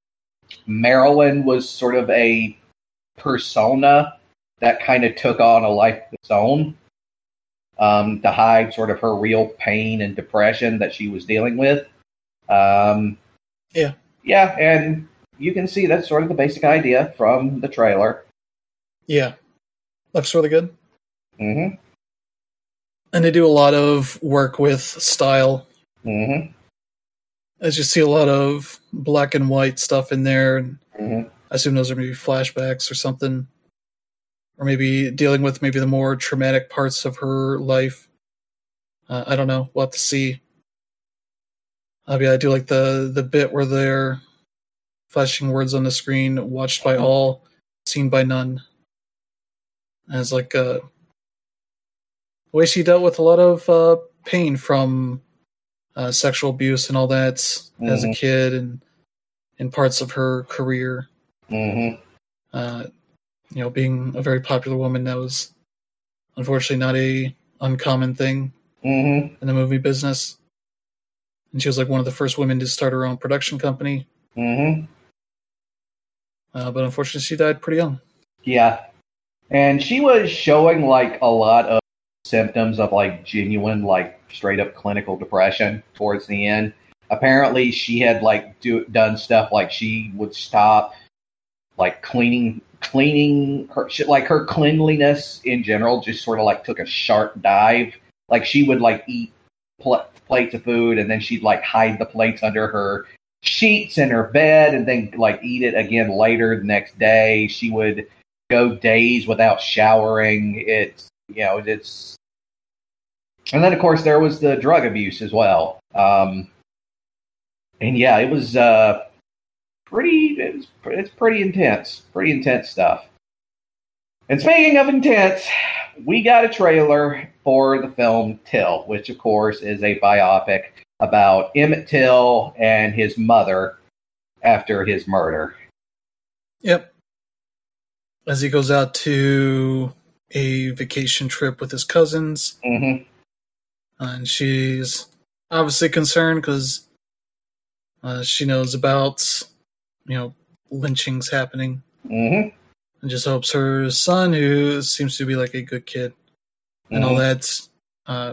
Marilyn was sort of a persona that kind of took on a life of its own. Um, to hide sort of her real pain and depression that she was dealing with. Um, Yeah. Yeah, and you can see that's sort of the basic idea from the trailer. Yeah. Looks really good. Mm-hmm. And they do a lot of work with style. Mm-hmm. As you see a lot of black and white stuff in there. And Mm-hmm. I assume those are maybe flashbacks or something. Or maybe dealing with maybe the more traumatic parts of her life. Uh, I don't know. We'll have to see. Uh, yeah, I do like the, the bit where they're flashing words on the screen, watched by all, seen by none. And it's like uh, the way she dealt with a lot of uh, pain from uh, sexual abuse and all that mm-hmm. as a kid and in parts of her career. Mm-hmm. Uh, you know, being a very popular woman, that was unfortunately not a uncommon thing mm-hmm. in the movie business. And she was like one of the first women to start her own production company. Mm-hmm. Uh, but unfortunately, she died pretty young. Yeah. And she was showing like a lot of symptoms of like genuine, like straight up clinical depression towards the end. Apparently she had like do, done stuff like she would stop like cleaning cleaning her shit, like her cleanliness in general just sort of like took a sharp dive. Like she would like eat pl- plates of food and then she'd like hide the plates under her sheets in her bed and then like eat it again later the next day. She would go days without showering. It's, you know, it's, and then of course there was the drug abuse as well. Um, and yeah, it was, uh, Pretty, it's, it's pretty intense. Pretty intense stuff. And speaking of intense, we got a trailer for the film Till, which of course is a biopic about Emmett Till and his mother after his murder. Yep. As he goes out to a vacation trip with his cousins. Mm-hmm. And she's obviously concerned because uh, she knows about, you know, lynchings happening. Mm-hmm. And just hopes her son, who seems to be like a good kid and mm-hmm. all that, uh,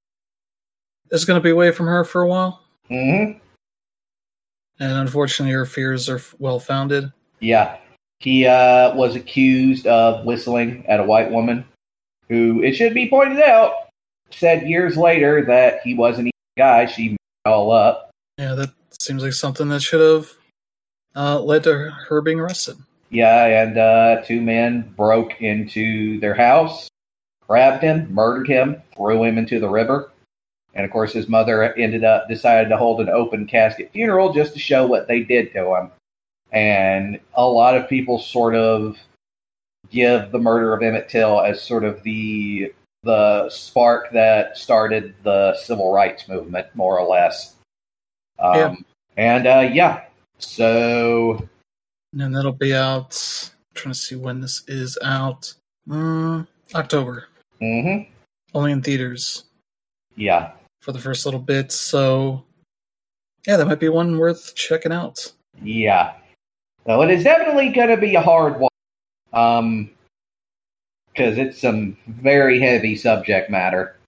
is going to be away from her for a while. Mm-hmm. And unfortunately, her fears are well-founded. Yeah. He uh, was accused of whistling at a white woman who, it should be pointed out, said years later that he wasn't a guy. She made it all up. Yeah, that seems like something that should have uh, led to her being arrested. Yeah, and uh, two men broke into their house, grabbed him, murdered him, threw him into the river. And, of course, his mother ended up decided to hold an open casket funeral just to show what they did to him. And a lot of people sort of give the murder of Emmett Till as sort of the the spark that started the civil rights movement, more or less. Um, yeah. And, uh, yeah, so... And that'll be out, I'm trying to see when this is out, mm, October. Mm-hmm. Only in theaters. Yeah. For the first little bit, so yeah, that might be one worth checking out. Yeah. So it is definitely going to be a hard one. Um, because it's some very heavy subject matter.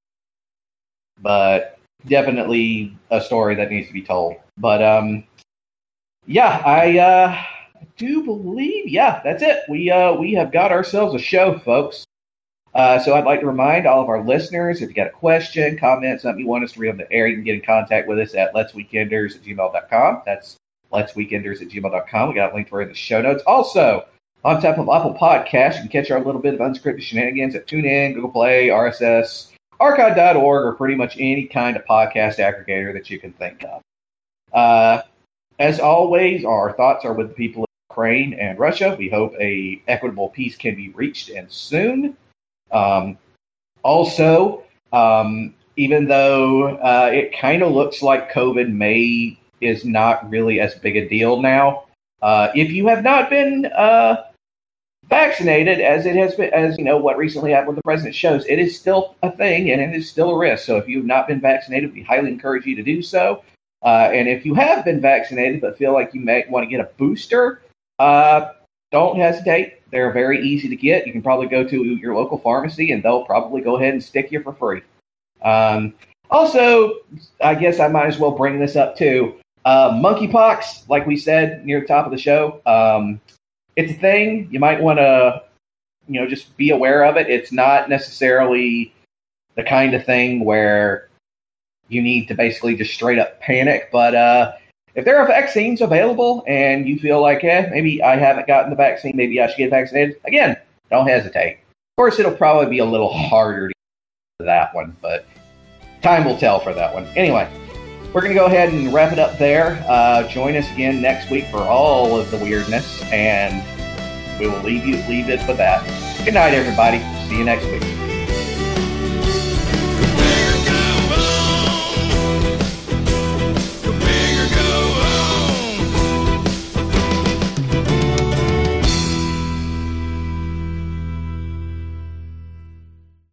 But definitely a story that needs to be told. But, um, yeah, I, uh, do believe, yeah, that's it. We, uh, we have got ourselves a show, folks. Uh, so I'd like to remind all of our listeners, if you got a question, comment, something you want us to read on the air, you can get in contact with us at letsweekenders at gmail dot com. That's letsweekenders at gmail dot com. We got a link for it in the show notes. Also, on top of Apple Podcasts, you can catch our little bit of unscripted shenanigans at TuneIn, Google Play, R S S, archive dot org, or pretty much any kind of podcast aggregator that you can think of. Uh, as always, our thoughts are with the people of Ukraine and Russia. We hope a equitable peace can be reached and soon. Um, also, um, even though uh, it kind of looks like COVID may is not really as big a deal now, uh, if you have not been uh, vaccinated, as it has been, as you know, what recently happened with the president shows, it is still a thing and it is still a risk. So if you have not been vaccinated, we highly encourage you to do so. Uh, and if you have been vaccinated but feel like you may want to get a booster, uh, don't hesitate. They're very easy to get. You can probably go to your local pharmacy, and they'll probably go ahead and stick you for free. Um, also, I guess I might as well bring this up, too. Uh, monkeypox, like we said near the top of the show, um, it's a thing. You might want to, you know, just be aware of it. It's not necessarily the kind of thing where you need to basically just straight up panic, but uh, if there are vaccines available and you feel like, eh, maybe I haven't gotten the vaccine, maybe I should get vaccinated, again, don't hesitate. Of course, it'll probably be a little harder to get that one, but time will tell for that one. Anyway, we're going to go ahead and wrap it up there. Uh, join us again next week for all of the weirdness, and we will leave you leave it with that. Good night, everybody. See you next week.